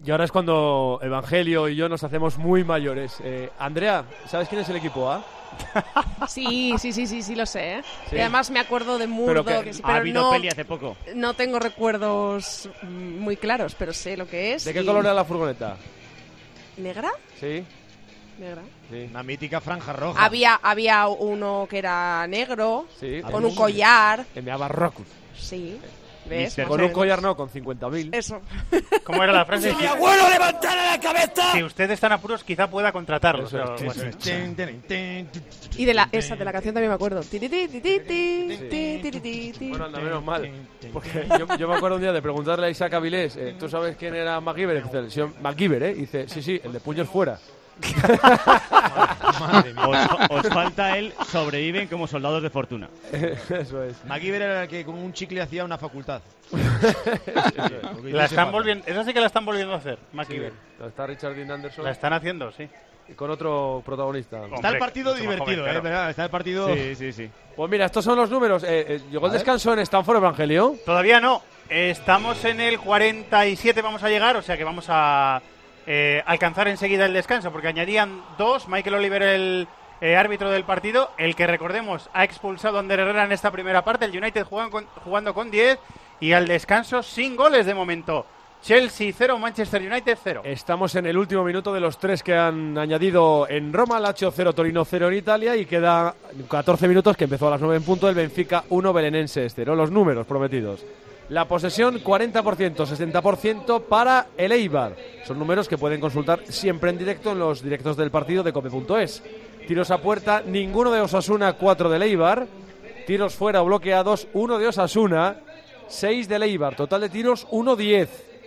Y ahora es cuando Evangelio y yo nos hacemos muy mayores. Andrea, ¿sabes quién es el equipo A? Sí, lo sé. Sí. Y además me acuerdo de Murdo, Pero que sí, Ha pero habido peli hace poco. no tengo recuerdos muy claros, pero sé lo que es. ¿De qué y- color era la furgoneta? ¿Negra? Sí. Negra. Sí. Una mítica franja roja. Había uno que era negro, Sí. con un collar. Que me llama Rockus. Sí. ¿Ves? Más Con o un menos. collar no, con 50.000. Eso. ¿Cómo era la frase? ¡Mi abuelo levantara la cabeza! Si usted está en apuros, quizá pueda contratarlo. Eso es, pero eso bueno. es. Y de la canción también me acuerdo. Bueno, anda, menos mal. Porque yo me acuerdo un día de preguntarle a Isaac Avilés, ¿tú sabes quién era MacGyver? Dice, el señor MacGyver, ¿eh? Dice, sí, el de puños fuera. Madre mía. Os falta el sobreviven como soldados de fortuna. Eso es. MacGyver era el que con un chicle hacía una facultad. La están volviendo, esa sí que la están volviendo a hacer, Sí, MacGyver. está Richard Dean Anderson La están haciendo, sí. y con otro protagonista. Está el partido mucho más divertido, joven, claro. ¿verdad? Está el partido... Sí. Pues mira, estos son los números. Llegó el ver. descanso en Stanford Evangelio. Todavía no. Estamos en el 47, vamos a llegar, o sea que vamos a alcanzar enseguida el descanso, porque añadían 2. Michael Oliver, el árbitro del partido, el que recordemos ha expulsado a Ander Herrera en esta primera parte. El United jugando con 10 y al descanso sin goles de momento. Chelsea 0, Manchester United 0. Estamos en el último minuto de los 3 que han añadido en Roma. Lazio 0, Torino 0 en Italia. Y queda 14 minutos, que empezó a las 9 en punto. El Benfica 1, Belenenses 0. Los números prometidos. La posesión 40%, 60% para el Eibar. Son números que pueden consultar siempre en directo en los directos del partido de cope.es. Tiros a puerta, ninguno de Osasuna, 4 del Eibar. Tiros fuera o bloqueados, 1 de Osasuna, 6 del Eibar. Total de tiros, 1-10.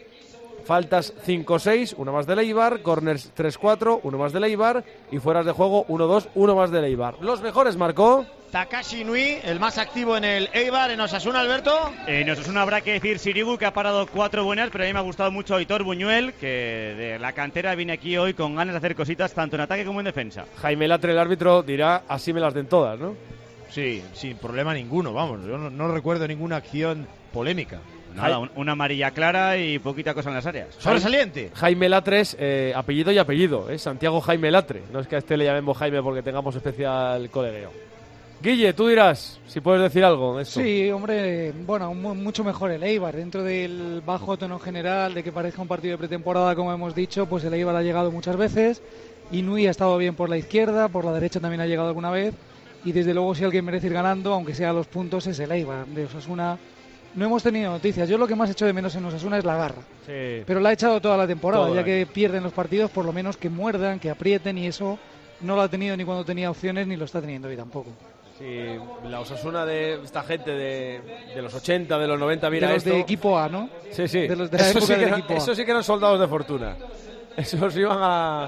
Faltas 5-6, 1 más del Eibar. Corners 3-4, 1 más del Eibar. Y fueras de juego 1-2, 1 más del Eibar. Los mejores marcó Takashi Inui, el más activo en el Eibar, en Osasuna, Alberto. En Osasuna habrá que decir Sirigu, que ha parado 4 buenas, pero a mí me ha gustado mucho Aitor Buñuel, que de la cantera viene aquí hoy con ganas de hacer cositas tanto en ataque como en defensa. Jaime Latre, el árbitro, dirá así me las den todas, ¿no? Sí, sin problema ninguno, vamos. Yo no recuerdo ninguna acción polémica. Nada, una amarilla clara y poquita cosa en las áreas. Sobresaliente. Jaime Latre es apellido y apellido, Santiago Jaime Latre. No es que a este le llamemos Jaime porque tengamos especial colegueo. Guille, tú dirás si puedes decir algo de esto. Sí, hombre, bueno, mucho mejor el Eibar. Dentro del bajo tono general de que parezca un partido de pretemporada, como hemos dicho, pues el Eibar ha llegado muchas veces. Inui ha estado bien por la izquierda, por la derecha también ha llegado alguna vez. Y desde luego si alguien merece ir ganando, aunque sea a los puntos, es el Eibar. De Osasuna no hemos tenido noticias. Yo lo que más echo de menos en Osasuna es la garra. Sí. Pero la ha echado toda la temporada, Todo ya el que pierden los partidos, por lo menos que muerdan, que aprieten, y eso no lo ha tenido ni cuando tenía opciones, ni lo está teniendo hoy tampoco. Sí, la Osasuna de esta gente de los 80, de los 90, mira De los esto. de equipo A, ¿no? Sí, sí. De los de la Eso época sí que del eran- equipo A. eso sí que eran soldados de fortuna. Esos iban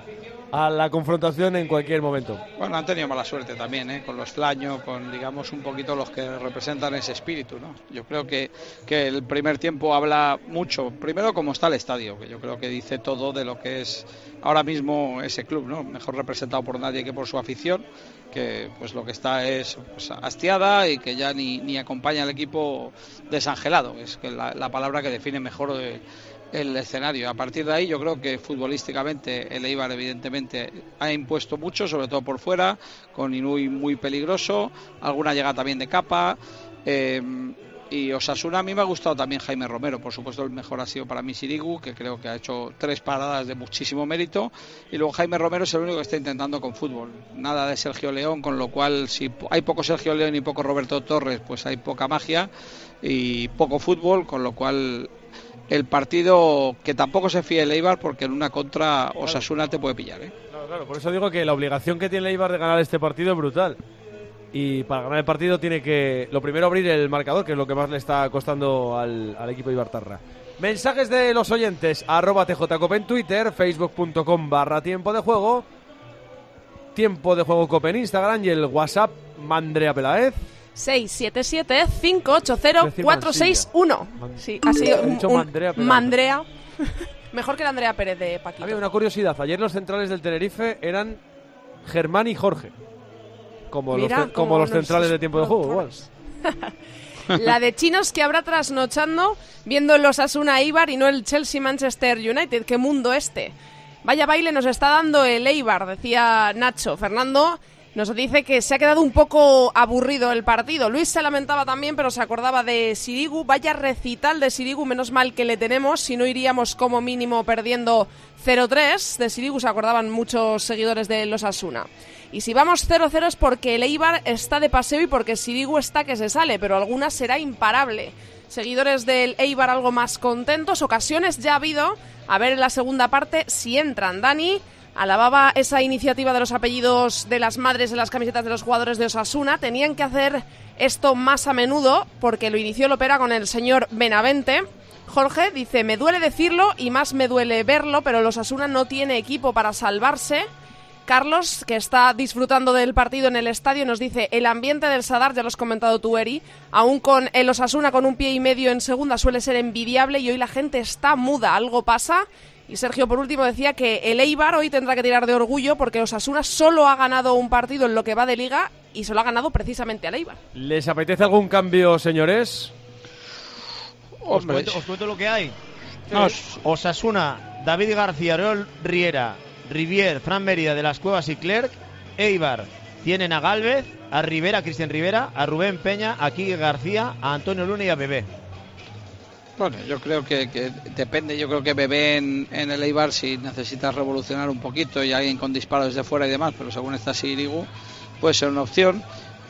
a la confrontación en cualquier momento. Bueno, han tenido mala suerte también, con los Flaño, con digamos un poquito los que representan ese espíritu, ¿no? Yo creo que el primer tiempo habla mucho, primero cómo está el estadio, que yo creo que dice todo de lo que es ahora mismo ese club, ¿no? Mejor representado por nadie que por su afición, que pues lo que está es pues, hastiada y que ya ni acompaña al equipo desangelado, es que la palabra que define mejor el escenario. A partir de ahí yo creo que futbolísticamente el Eibar evidentemente ha impuesto mucho, sobre todo por fuera, con Inui muy peligroso, alguna llega también de capa, y Osasuna a mí me ha gustado también Jaime Romero, por supuesto el mejor ha sido para mí Sirigu, que creo que ha hecho 3 paradas de muchísimo mérito, y luego Jaime Romero es el único que está intentando con fútbol, nada de Sergio León, con lo cual si hay poco Sergio León y poco Roberto Torres, pues hay poca magia y poco fútbol, con lo cual el partido que tampoco se fíe el Eibar, porque en una contra Osasuna te puede pillar, Claro, por eso digo que la obligación que tiene el Eibar de ganar este partido es brutal. Y para ganar el partido tiene que, lo primero, abrir el marcador, que es lo que más le está costando al equipo ibartarra. Mensajes de los oyentes, @tjcope en Twitter, facebook.com/tiempo de juego, tiempo de juego cope en Instagram y el WhatsApp Mandrea Peláez. 677-580-461. Sí, ha sido He dicho Mandrea Peláez. Mandrea. Mejor que la Andrea Pérez de Paquito. Había una curiosidad, ayer los centrales del Tenerife eran Germán y Jorge. Como Mira, los como centrales nuestros de tiempo de juego, igual. La de chinos que habrá trasnochando viendo el Osasuna Eibar y no el Chelsea Manchester United. ¡Qué mundo este! Vaya baile nos está dando el Eibar, decía Nacho. Fernando nos dice que se ha quedado un poco aburrido el partido. Luis se lamentaba también, pero se acordaba de Sirigu. Vaya recital de Sirigu, menos mal que le tenemos, si no iríamos como mínimo perdiendo 0-3. De Sirigu se acordaban muchos seguidores de los Osasuna. Y si vamos 0-0 es porque el Eibar está de paseo y porque Sirigu está que se sale, pero alguna será imparable. Seguidores del Eibar algo más contentos, ocasiones ya ha habido. A ver en la segunda parte si entran. Dani alababa esa iniciativa de los apellidos de las madres en las camisetas de los jugadores de Osasuna. Tenían que hacer esto más a menudo porque lo inició Lopera con el señor Benavente. Jorge dice, me duele decirlo y más me duele verlo, pero el Osasuna no tiene equipo para salvarse. Carlos, que está disfrutando del partido en el estadio, nos dice, el ambiente del Sadar, ya lo has comentado tú, Eri, aún con el Osasuna con un pie y medio en segunda suele ser envidiable y hoy la gente está muda, algo pasa. Y Sergio, por último, decía que el Eibar hoy tendrá que tirar de orgullo porque Osasuna solo ha ganado un partido en lo que va de Liga y solo ha ganado precisamente al Eibar. ¿Les apetece algún cambio, señores? Os cuento lo que hay. Osasuna, David García, Oriol Riera, Rivier, Fran Mérida de las Cuevas y Clerc. Eibar tienen a Gálvez, a Rivera, Cristian Rivera, a Rubén Peña, a Quique García, a Antonio Luna y a Bebé. Bueno, yo creo que depende. Yo creo que Bebé en el Eibar, si necesitas revolucionar un poquito y alguien con disparos desde fuera y demás, pero según está Sirigu, puede ser una opción.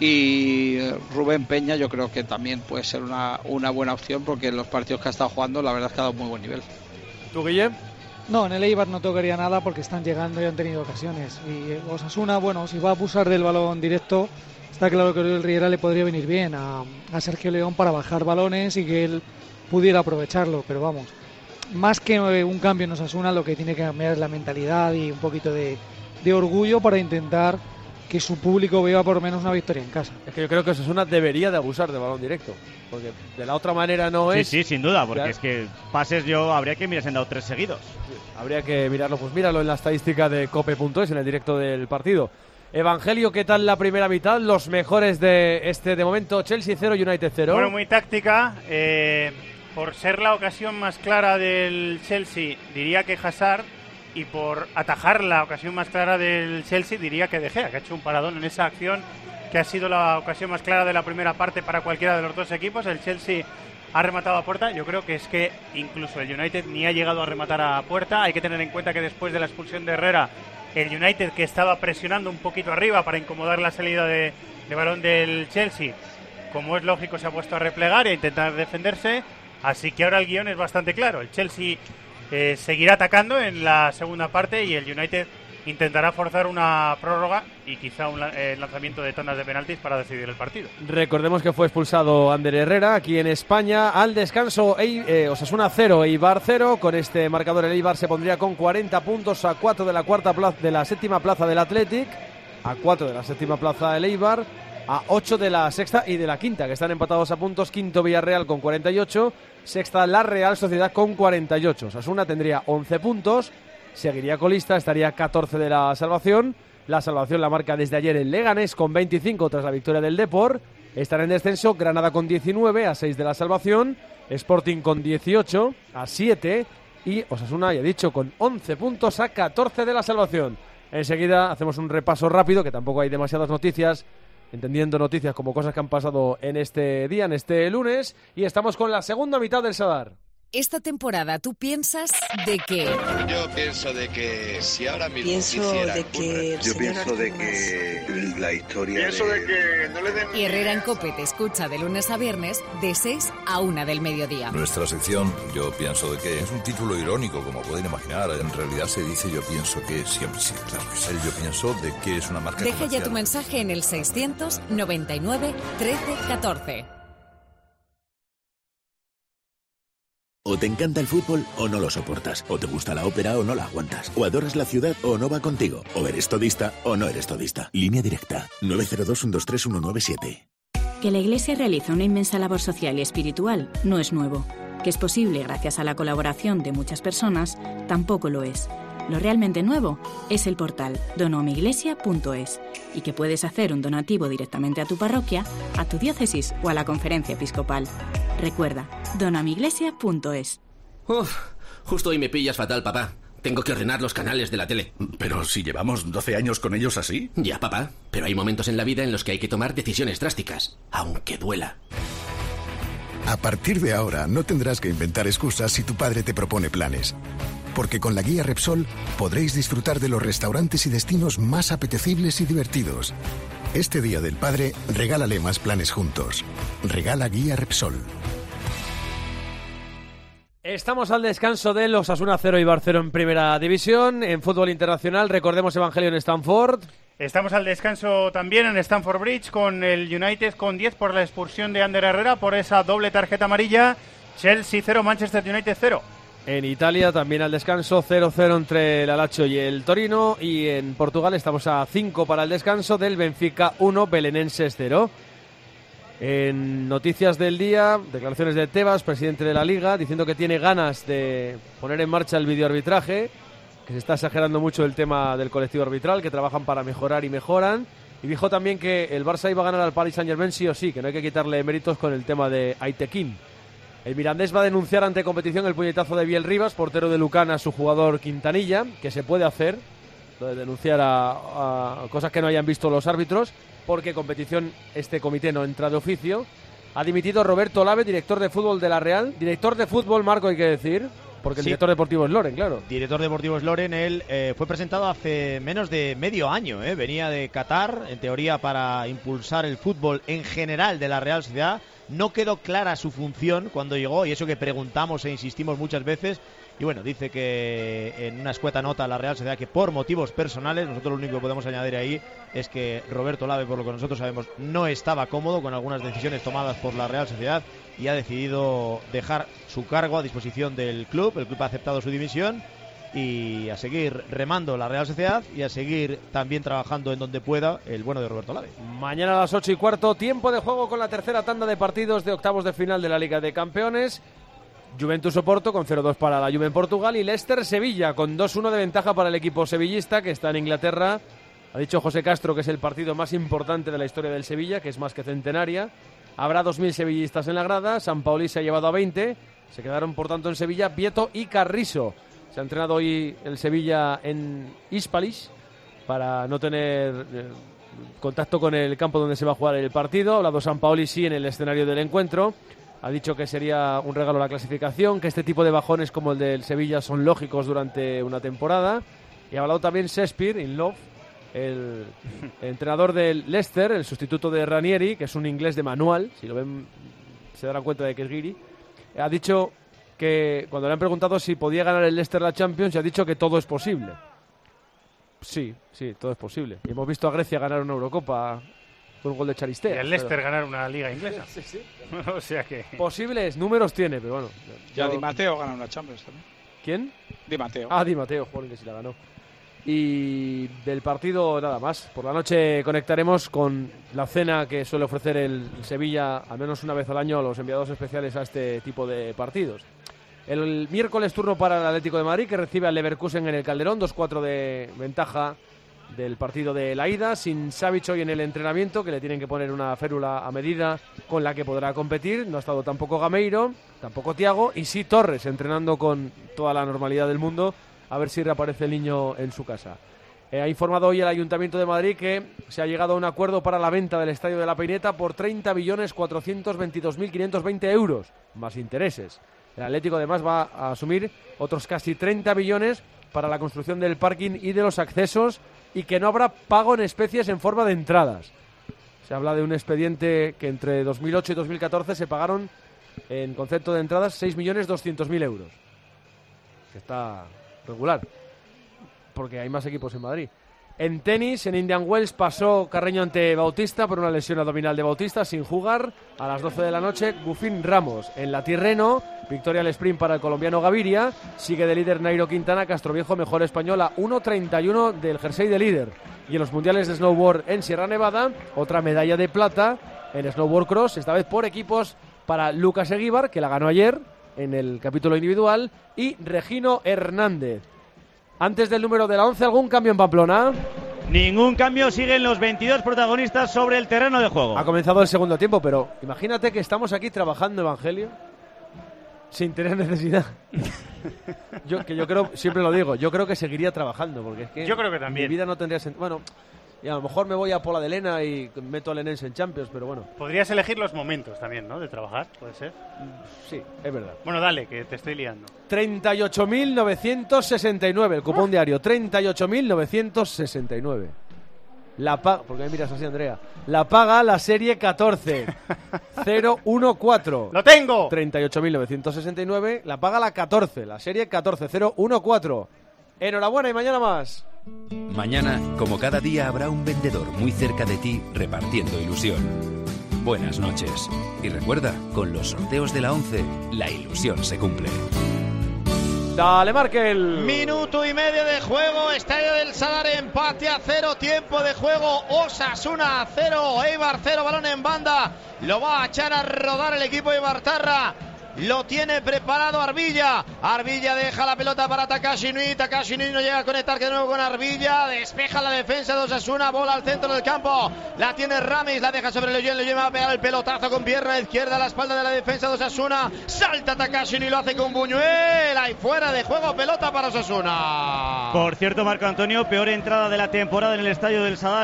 Y Rubén Peña yo creo que también puede ser una buena opción porque en los partidos que ha estado jugando la verdad es que ha dado muy buen nivel. ¿Tú, Guille? No, en el Eibar no tocaría nada porque están llegando y han tenido ocasiones. Y Osasuna, bueno, si va a abusar del balón directo, está claro que el Riera le podría venir bien a Sergio León para bajar balones y que él pudiera aprovecharlo, pero vamos, más que un cambio en Osasuna, lo que tiene que cambiar es la mentalidad y un poquito de orgullo para intentar que su público vea por lo menos una victoria en casa. Es que yo creo que Osasuna debería de abusar del balón directo, porque de la otra manera no es... Sí, sin duda, porque claro. Es que pases habría que mirarse en dado 3 seguidos. Sí, habría que mirarlo, pues míralo en la estadística de cope.es, en el directo del partido. Evangelio, ¿qué tal la primera mitad? Los mejores de momento, Chelsea 0, United 0. Bueno, muy táctica. Por ser la ocasión más clara del Chelsea, diría que Hazard, y por atajar la ocasión más clara del Chelsea, diría que De Gea, que ha hecho un paradón en esa acción que ha sido la ocasión más clara de la primera parte para cualquiera de los dos equipos. El Chelsea ha rematado a puerta. Yo creo que es que incluso el United ni ha llegado a rematar a puerta. Hay que tener en cuenta que después de la expulsión de Herrera, el United, que estaba presionando un poquito arriba para incomodar la salida de balón del Chelsea, como es lógico, se ha puesto a replegar e a intentar defenderse. Así que ahora el guión es bastante claro. El Chelsea seguirá atacando en la segunda parte y el United intentará forzar una prórroga y quizá un lanzamiento de tandas de penaltis para decidir el partido. Recordemos que fue expulsado Ander Herrera aquí en España. Al descanso, Osasuna 0, Eibar 0. Con este marcador el Eibar se pondría con 40 puntos a 4 de la séptima plaza del Athletic, a 4 de la séptima plaza del Eibar, a 8 de la sexta y de la quinta, que están empatados a puntos. Quinto Villarreal con 48, sexta la Real Sociedad con 48. Osasuna tendría 11 puntos, seguiría colista, estaría 14 de la salvación. La salvación la marca desde ayer el Leganés con 25 tras la victoria del Depor. Estará en descenso Granada con 19 a 6 de la salvación, Sporting con 18 a 7 y Osasuna, ya he dicho, con 11 puntos a 14 de la salvación. Enseguida hacemos un repaso rápido, que tampoco hay demasiadas noticias, entendiendo noticias como cosas que han pasado en este día, en este lunes, y estamos con la segunda mitad del Sadar. Esta temporada tú piensas de que... Yo pienso de que si ahora mismo Yo pienso de que la historia pienso de que no le den... Y Herrera en COPE te escucha de lunes a viernes de 6 a 1 del mediodía. Nuestra sección, yo pienso de que es un título irónico, como pueden imaginar. En realidad se dice yo pienso que siempre, sí, claro que sí. Yo pienso de que es una marca Deja comercial. ya tu mensaje en el 699 13 14. O te encanta el fútbol o no lo soportas. O te gusta la ópera o no la aguantas. O adoras la ciudad o no va contigo. O eres todista o no eres todista. Línea directa. 902-123-197. Que la Iglesia realiza una inmensa labor social y espiritual no es nuevo. Que es posible gracias a la colaboración de muchas personas tampoco lo es. Lo realmente nuevo es el portal donomiglesia.es y que puedes hacer un donativo directamente a tu parroquia, a tu diócesis o a la conferencia episcopal. Recuerda, donomiglesia.es. Uf, justo hoy me pillas fatal, papá. Tengo que ordenar los canales de la tele. Pero si llevamos 12 años con ellos así. Ya, papá, pero hay momentos en la vida en los que hay que tomar decisiones drásticas, aunque duela. A partir de ahora no tendrás que inventar excusas si tu padre te propone planes. Porque con la guía Repsol podréis disfrutar de los restaurantes y destinos más apetecibles y divertidos. Este Día del Padre, regálale más planes juntos. Regala guía Repsol. Estamos al descanso del Osasuna 0 y Eibar 0 en Primera División. En fútbol internacional, recordemos Evangelio en Stamford. Estamos al descanso también en Stamford Bridge con el United con 10 por la expulsión de Ander Herrera por esa doble tarjeta amarilla. Chelsea 0, Manchester United 0. En Italia también al descanso 0-0 entre el Lazio y el Torino. Y en Portugal estamos a 5 para el descanso del Benfica 1, Belenenses 0. En noticias del día, declaraciones de Tebas, presidente de la Liga, diciendo que tiene ganas de poner en marcha el videoarbitraje, que se está exagerando mucho el tema del colectivo arbitral, que trabajan para mejorar y mejoran. Y dijo también que el Barça iba a ganar al Paris Saint-Germain sí o sí, que no hay que quitarle méritos con el tema de Aitekin. El Mirandés va a denunciar ante competición el puñetazo de Biel Rivas, portero de Lucana, a su jugador Quintanilla, que se puede hacer, lo de denunciar a cosas que no hayan visto los árbitros, porque competición este comité no entra de oficio. Ha dimitido Roberto Lave, director de fútbol de la Real. Director de fútbol, Marco, hay que decir, porque el director deportivo es Loren, claro. Director deportivo es Loren, él fue presentado hace menos de medio año, venía de Qatar, en teoría para impulsar el fútbol en general de la Real Sociedad. No quedó clara su función cuando llegó, y eso que preguntamos e insistimos muchas veces. Y bueno, dice que en una escueta nota a la Real Sociedad que por motivos personales, nosotros lo único que podemos añadir ahí es que Roberto Lave, por lo que nosotros sabemos, no estaba cómodo con algunas decisiones tomadas por la Real Sociedad y ha decidido dejar su cargo a disposición del club. El club ha aceptado su dimisión y a seguir remando la Real Sociedad y a seguir también trabajando en donde pueda el bueno de Roberto Lave. Mañana a las 8:15, tiempo de juego con la tercera tanda de partidos de octavos de final de la Liga de Campeones. Juventus Oporto con 0-2 para la Juve en Portugal y Leicester-Sevilla con 2-1 de ventaja para el equipo sevillista que está en Inglaterra. Ha dicho José Castro que es el partido más importante de la historia del Sevilla, que es más que centenaria. Habrá 2.000 sevillistas en la grada. Sampaoli se ha llevado a 20. Se quedaron por tanto en Sevilla Vieto y Carrizo. Se ha entrenado hoy el Sevilla en Hispalis para no tener contacto con el campo donde se va a jugar el partido. Ha hablado Sampaoli sí en el escenario del encuentro. Ha dicho que sería un regalo la clasificación, que este tipo de bajones como el del Sevilla son lógicos durante una temporada. Y ha hablado también Shakespeare, in love, el entrenador del Leicester, el sustituto de Ranieri, que es un inglés de manual, si lo ven se darán cuenta de que es guiri. Ha dicho que cuando le han preguntado si podía ganar el Leicester la Champions, ha dicho que todo es posible. Sí, todo es posible. Y hemos visto a Grecia ganar una Eurocopa con un gol de Charistea. Y el Leicester ganar una liga inglesa. Sí. O sea que... Posibles números tiene, pero bueno. Ya Di Matteo gana una Champions también. ¿Quién? Di Matteo. Di Matteo, joder, que sí la ganó. Y del partido nada más. Por la noche conectaremos con la cena que suele ofrecer el Sevilla al menos una vez al año a los enviados especiales a este tipo de partidos. El miércoles turno para el Atlético de Madrid, que recibe al Leverkusen en el Calderón, 2-4 de ventaja del partido de la ida, sin Savic hoy en el entrenamiento, que le tienen que poner una férula a medida con la que podrá competir. No ha estado tampoco Gameiro, tampoco Thiago, y sí Torres, entrenando con toda la normalidad del mundo, a ver si reaparece el niño en su casa. Ha informado hoy el Ayuntamiento de Madrid que se ha llegado a un acuerdo para la venta del Estadio de la Peineta por 30.422.520 euros, más intereses. El Atlético además va a asumir otros casi 30 millones para la construcción del parking y de los accesos, y que no habrá pago en especies en forma de entradas. Se habla de un expediente que entre 2008 y 2014 se pagaron en concepto de entradas 6.200.000 euros. Que está regular, porque hay más equipos en Madrid. En tenis, en Indian Wells pasó Carreño ante Bautista por una lesión abdominal de Bautista sin jugar. A las 12 de la noche, Gufín Ramos. En la Tirreno, victoria al sprint para el colombiano Gaviria. Sigue de líder Nairo Quintana, Castroviejo mejor española, 1.31 del jersey de líder. Y en los mundiales de snowboard en Sierra Nevada, otra medalla de plata en snowboard cross, esta vez por equipos para Lucas Eguíbar, que la ganó ayer en el capítulo individual, y Regino Hernández. Antes del número de la 11, ¿algún cambio en Pamplona? Ningún cambio, siguen los 22 protagonistas sobre el terreno de juego. Ha comenzado el segundo tiempo, pero imagínate que estamos aquí trabajando Evangelio sin tener necesidad. Yo creo, siempre lo digo, yo creo que seguiría trabajando, porque es que yo creo que también. Mi vida no tendría sentido. Bueno, y a lo mejor me voy a Pola de Lena y meto al Lenense en Champions, pero bueno. Podrías elegir los momentos también, ¿no? De trabajar, puede ser. Sí, es verdad. Bueno, dale, que te estoy liando. 38.969, el cupón diario, 38.969. Porque me miras así, Andrea. La paga la serie 14 014. ¡Lo tengo! 38.969, la paga la 14, la serie 14 014. Enhorabuena y mañana más. Mañana, como cada día, habrá un vendedor muy cerca de ti repartiendo ilusión. Buenas noches. Y recuerda, con los sorteos de la 11, la ilusión se cumple. Dale, Markel. Minuto y medio de juego, Estadio del Sadar, empate a 0, tiempo de juego, Osasuna 0, Eibar 0, balón en banda, lo va a echar a rodar el equipo de Ibartarra. Lo tiene preparado Arbilla. Arbilla deja la pelota para Takashi Nui. Takashi Nui no llega a conectar de nuevo con Arbilla. Despeja la defensa de Osasuna. Bola al centro del campo. La tiene Ramis. La deja sobre Leyen. Leyen va a pegar el pelotazo con pierna izquierda a la espalda de la defensa de Osasuna. Salta Takashi Nui. Lo hace con Buñuel. Ahí fuera de juego. Pelota para Osasuna. Por cierto, Marco Antonio, peor entrada de la temporada en el Estadio del Sadar.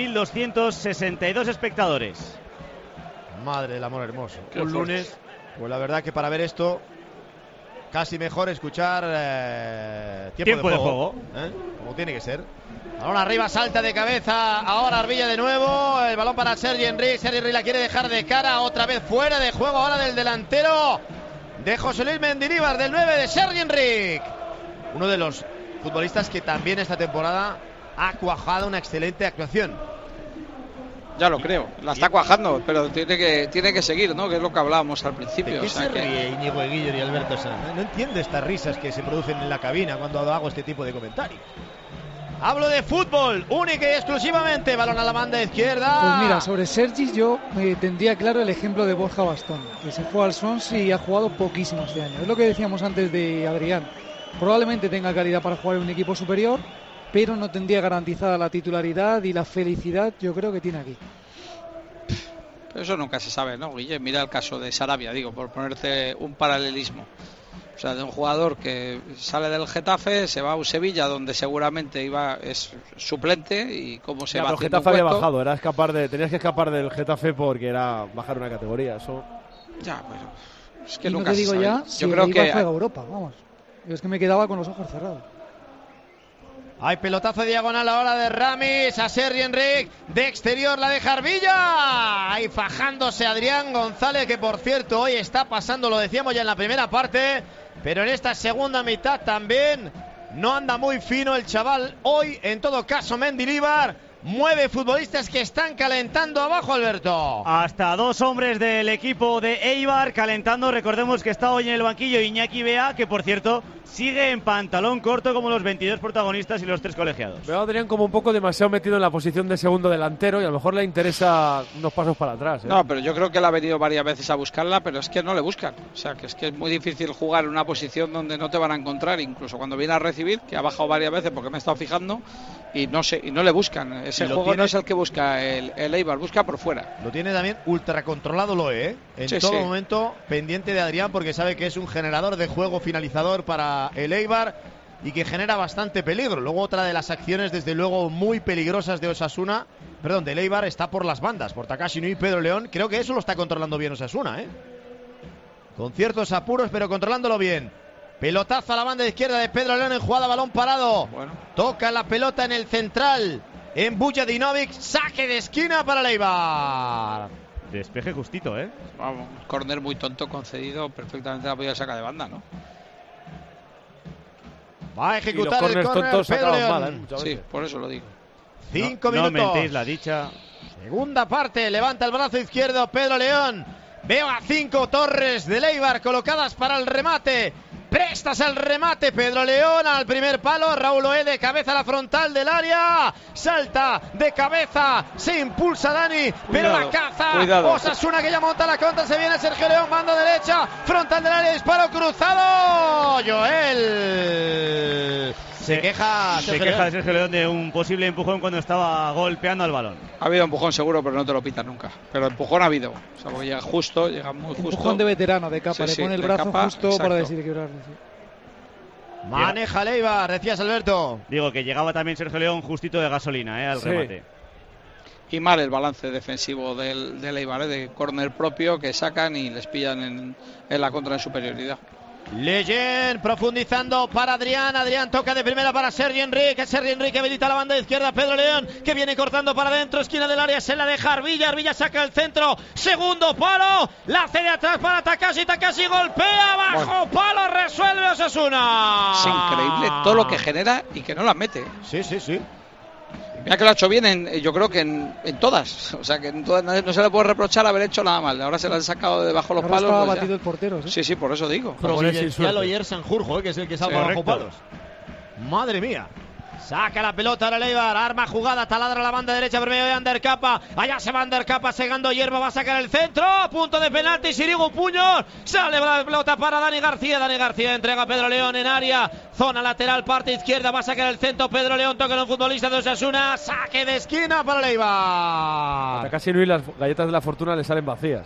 11.262 espectadores. Madre del amor hermoso. Un lunes. Pues la verdad que para ver esto casi mejor escuchar tiempo de juego. Como tiene que ser. Balón arriba, salta de cabeza. Ahora Arbilla de nuevo. El balón para Sergi Enric. Sergi Enric la quiere dejar de cara. Otra vez fuera de juego ahora del delantero de José Luis Mendilibar, del 9 de Sergi Enric. Uno de los futbolistas que también esta temporada ha cuajado una excelente actuación. Ya lo creo, la está cuajando, pero tiene que seguir, ¿no? Que es lo que hablábamos al principio. ¿De qué se ríe Íñigo Eguillo y Alberto Sanz? No entiendo estas risas que se producen en la cabina cuando hago este tipo de comentarios. Hablo de fútbol, única y exclusivamente. Balón a la banda izquierda. Pues mira, sobre Sergi yo tendría claro el ejemplo de Borja Bastón, que se fue al Swansea y ha jugado poquísimo este año. Es lo que decíamos antes de Adrián. Probablemente tenga calidad para jugar en un equipo superior, pero no tendría garantizada la titularidad y la felicidad, yo creo que tiene aquí. Pero eso nunca se sabe, ¿no, Guille? Mira el caso de Sarabia, digo, por ponerte un paralelismo. O sea, de un jugador que sale del Getafe, se va a un Sevilla donde seguramente es suplente y cómo se va haciendo el Getafe había bajado, tenías que escapar del Getafe porque era bajar una categoría, eso. Ya, bueno, es que y nunca no te digo se sabe. ya, Yo si creo que juega a Europa, vamos. Yo es que me quedaba con los ojos cerrados. Hay pelotazo diagonal ahora de Ramis a Sergi Enric. De exterior la deja Arbilla. Ahí fajándose Adrián González, que por cierto hoy está pasando, lo decíamos ya en la primera parte, pero en esta segunda mitad también no anda muy fino el chaval. Hoy, en todo caso, Mendilibar mueve futbolistas que están calentando abajo, Alberto. Hasta dos hombres del equipo de Eibar calentando. Recordemos que está hoy en el banquillo Iñaki Bea, que por cierto sigue en pantalón corto como los 22 protagonistas y los 3 colegiados. Veo a Adrián como un poco demasiado metido en la posición de segundo delantero y a lo mejor le interesa unos pasos para atrás. No, pero yo creo que él ha venido varias veces a buscarla, pero es que no le buscan. O sea, que es muy difícil jugar en una posición donde no te van a encontrar, incluso cuando viene a recibir, que ha bajado varias veces porque me he estado fijando, y no le buscan. Ese juego no es el que busca el Eibar, busca por fuera. Lo tiene también ultra controlado Loe, en todo momento pendiente de Adrián, porque sabe que es un generador de juego finalizador para el Eibar y que genera bastante peligro. Luego otra de las acciones desde luego muy peligrosas de Osasuna, del Eibar, está por las bandas, por Takashi Nui y Pedro León. Creo que eso lo está controlando bien Osasuna, con ciertos apuros, pero controlándolo bien. Pelotazo a la banda izquierda de Pedro León en jugada, balón parado. Bueno. Toca la pelota en el central, en Vujadinovic, saque de esquina para el Eibar. Despeje justito, Vamos, córner muy tonto concedido, perfectamente la podía sacar de banda, ¿no? Va a ejecutar el córner Pedro León. Sí, por eso lo digo. 5 minutos. No mentéis la dicha. Segunda parte, levanta el brazo izquierdo Pedro León. Veo a 5 torres de Eibar colocadas para el remate. Prestas el remate, Pedro León al primer palo. Raúl Oé de cabeza a la frontal del área. Salta de cabeza, se impulsa Dani, pero la caza. Cuidado. Osasuna que ya monta la contra. Se viene Sergio León, banda derecha, frontal del área, disparo cruzado. Joel Se queja de Sergio León de un posible empujón cuando estaba golpeando al balón. Ha habido empujón seguro, pero no te lo pitan nunca. Pero empujón ha habido. O sea, porque llega muy justo. Empujón de veterano de Capa, le pone el brazo justo exacto. para desequilibrarle. Sí. Maneja Leibar, decías Alberto. Digo que llegaba también Sergio León justito de gasolina al remate. Y mal el balance defensivo del Eibar, de córner propio que sacan y les pillan en la contra de superioridad. Leyen profundizando para Adrián. Adrián toca de primera para Sergi Enrique. Sergi Enrique habilita la banda izquierda. Pedro León que viene cortando para adentro. Esquina del área, se la deja Arvilla. Arvilla saca el centro. Segundo palo. La hace de atrás para Takashi. Takashi golpea bajo palo. Resuelve Osasuna. Es increíble todo lo que genera y que no las mete. Sí. Mira que lo ha hecho bien, yo creo que en todas. O sea, que en todas no se le puede reprochar haber hecho nada mal. Ahora se le han sacado de debajo los palos. Estaba pues batido el portero. Sí, por eso digo. Providencial Oyer Sanjurjo, que es el que salva bajo palos. Madre mía. Saca la pelota ahora Leibar, arma jugada, taladra la banda derecha por medio de Ander Capa. Allá se va Ander Capa, segando hierba, va a sacar el centro. Punto de penalti, Sirigu Puñol. Sale la pelota para Dani García. Dani García entrega a Pedro León en área. Zona lateral, parte izquierda, va a sacar el centro. Pedro León toca en un futbolista de Osasuna. Saque de esquina para Leibar. A casi Nui las galletas de la fortuna le salen vacías.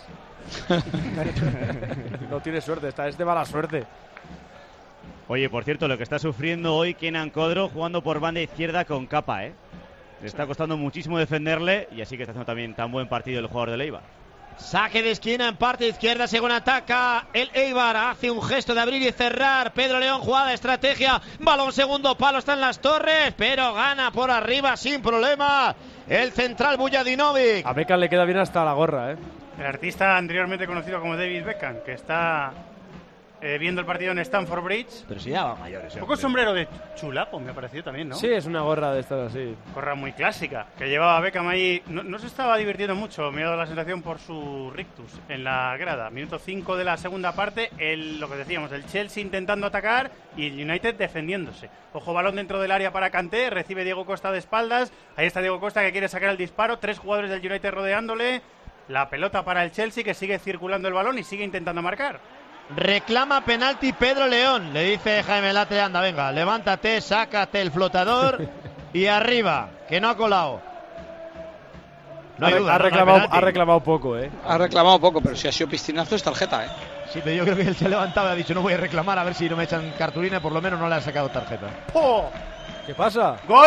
No tiene suerte, es de mala suerte. Oye, por cierto, lo que está sufriendo hoy Kenan Codro jugando por banda izquierda con Capa, Le está costando muchísimo defenderle y así que está haciendo también tan buen partido el jugador del Eibar. Saque de esquina en parte izquierda, según ataca el Eibar, hace un gesto de abrir y cerrar. Pedro León, jugada, estrategia, balón segundo palo, está en las torres, pero gana por arriba sin problema el central Vujadinovic. A Beckham le queda bien hasta la gorra, El artista anteriormente conocido como David Beckham, que está viendo el partido en Stamford Bridge. Pero si ya va mayor ese. Un poco sombrero de chulapo, me ha parecido también, ¿no? Sí, es una gorra de estas así. Gorra muy clásica, que llevaba Beckham ahí. No se estaba divirtiendo mucho, me ha dado la sensación por su rictus en la grada. Minuto 5 de la segunda parte, lo que decíamos, el Chelsea intentando atacar y el United defendiéndose. Ojo, balón dentro del área para Kanté, recibe Diego Costa de espaldas. Ahí está Diego Costa que quiere sacar el disparo, 3 jugadores del United rodeándole. La pelota para el Chelsea que sigue circulando el balón y sigue intentando marcar. Reclama penalti Pedro León. Le dice Jaime Latre, anda, venga, levántate, sácate el flotador y arriba, que no ha colado. No hay duda, ha reclamado poco, Ha reclamado poco, pero si ha sido piscinazo es tarjeta, Sí, pero yo creo que él se ha levantado y ha dicho, no voy a reclamar, a ver si no me echan cartulina, por lo menos no le ha sacado tarjeta. ¡Oh! ¿Qué pasa? ¡Gol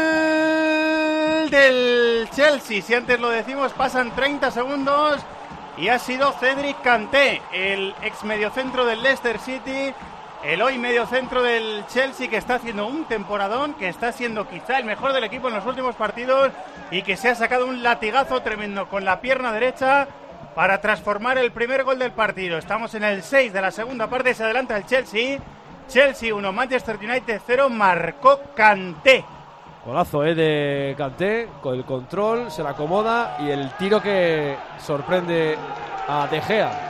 del Chelsea! Si antes lo decimos, pasan 30 segundos y ha sido Cédric Kanté, el ex mediocentro del Leicester City, el hoy mediocentro del Chelsea, que está haciendo un temporadón, que está siendo quizá el mejor del equipo en los últimos partidos y que se ha sacado un latigazo tremendo con la pierna derecha para transformar el primer gol del partido. Estamos en el 6 de la segunda parte, se adelanta el Chelsea. Chelsea 1, Manchester United 0, marcó Kanté. Golazo de Kanté, con el control, se la acomoda y el tiro que sorprende a De Gea.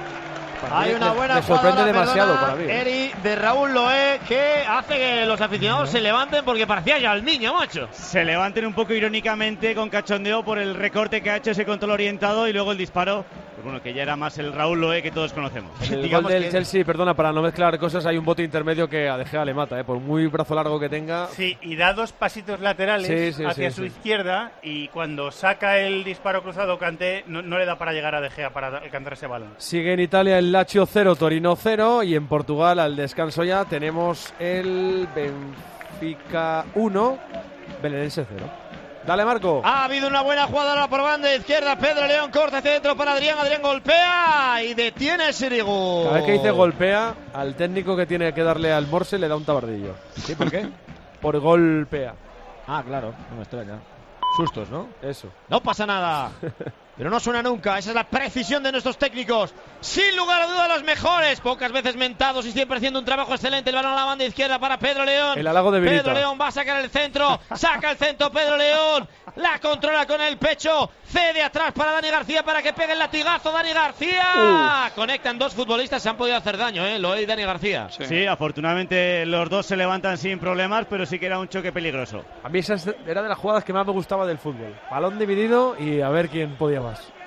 Hay una buena sorprende jugada, demasiado para mí. Eri, de Raúl Loé, que hace que los aficionados se levanten porque parecía ya el niño, macho. Se levanten un poco irónicamente con cachondeo por el recorte que ha hecho ese control orientado y luego el disparo. Pues bueno, que ya era más el Raúl Loé que todos conocemos. El gol del Chelsea, perdona, para no mezclar cosas, hay un bote intermedio que a De Gea le mata, por muy brazo largo que tenga. Sí, y da 2 pasitos laterales hacia su izquierda y cuando saca el disparo cruzado Kanté no le da para llegar a De Gea para alcanzar ese balón. Sigue en Italia el Lazio 0, Torino 0 y en Portugal al descanso ya tenemos el Benfica 1, Belenense 0. Dale, Marco. Ha habido una buena jugada ahora por banda izquierda. Pedro León corta hacia dentro para Adrián. Adrián golpea y detiene el Sirigu. Cada vez que dice golpea, al técnico que tiene que darle al Morse le da un tabardillo. ¿Sí? ¿Por qué? Por golpea. Ah, claro, no me extraña. Sustos, ¿no? Eso. No pasa nada. Pero no suena nunca, esa es la precisión de nuestros técnicos. Sin lugar a duda los mejores, pocas veces mentados y siempre haciendo un trabajo excelente. El balón a la banda izquierda para Pedro León. El halago de Virita. Pedro León va a sacar el centro, saca el centro Pedro León. La controla con el pecho, cede atrás para Dani García para que pegue el latigazo. Dani García. Conectan 2 futbolistas, se han podido hacer daño, Loé y Dani García. Sí, afortunadamente los 2 se levantan sin problemas, pero sí que era un choque peligroso. A mí esa era de las jugadas que más me gustaba del fútbol. Balón dividido y a ver quién podía más.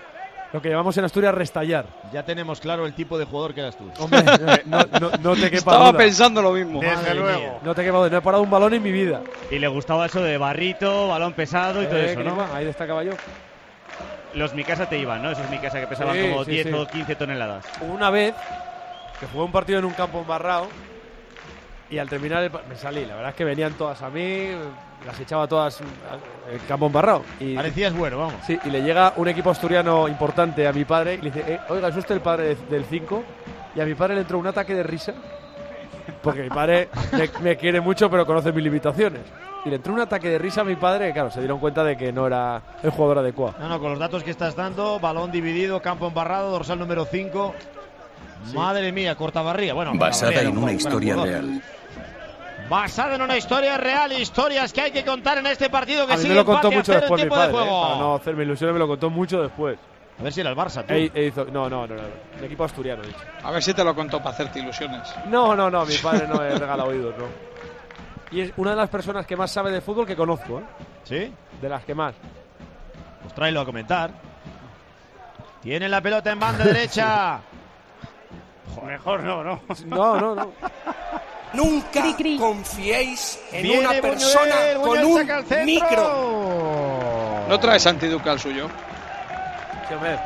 Lo que llamamos en Asturias restallar. Ya tenemos claro el tipo de jugador que eras tú. Hombre, no te quepa Estaba duda. pensando lo mismo. Desde luego. No te quepa duda. No he parado un balón en mi vida. Y le gustaba eso de barrito, balón pesado y todo eso, ¿no? Ahí destacaba yo. Los Mikasa te iban, ¿no? Esos Mikasa que pesaban Sí, como sí, 10 sí. o 15 toneladas. Una vez que jugué un partido en un campo embarrado y al terminar me salí. La verdad es que venían todas a mí, las echaba todas el campo embarrado. Y, Parecías bueno, vamos. sí, y le llega un equipo asturiano importante a mi padre y le dice, oiga, ¿es usted el padre del 5? Y a mi padre le entró un ataque de risa porque mi padre me quiere mucho pero conoce mis limitaciones. Y le entró un ataque de risa a mi padre que, claro, se dieron cuenta de que no era el jugador adecuado. No, con los datos que estás dando, balón dividido, campo embarrado, dorsal número 5. Sí. Madre mía, Cortabarría. Bueno, basada en una historia real. Basada en una historia real, historias que hay que contar en este partido que a mí sigue me lo contó empate mucho a 0 después en mi tiempo de padre, juego. para no hacerme ilusiones, me lo contó mucho después. A ver si era el Barça, tú. No, el equipo asturiano, dicho. A ver si te lo contó para hacerte ilusiones. No, mi padre no me regala oídos, no. Y es una de las personas que más sabe de fútbol que conozco, ¿eh? ¿Sí? De las que más. Pues tráelo a comentar. Tiene la pelota en banda derecha. Mejor no. No. Nunca confiéis en Viene una persona Buñuel, con saca el un centro. ¿No traes antiduca al suyo? Sí, hombre.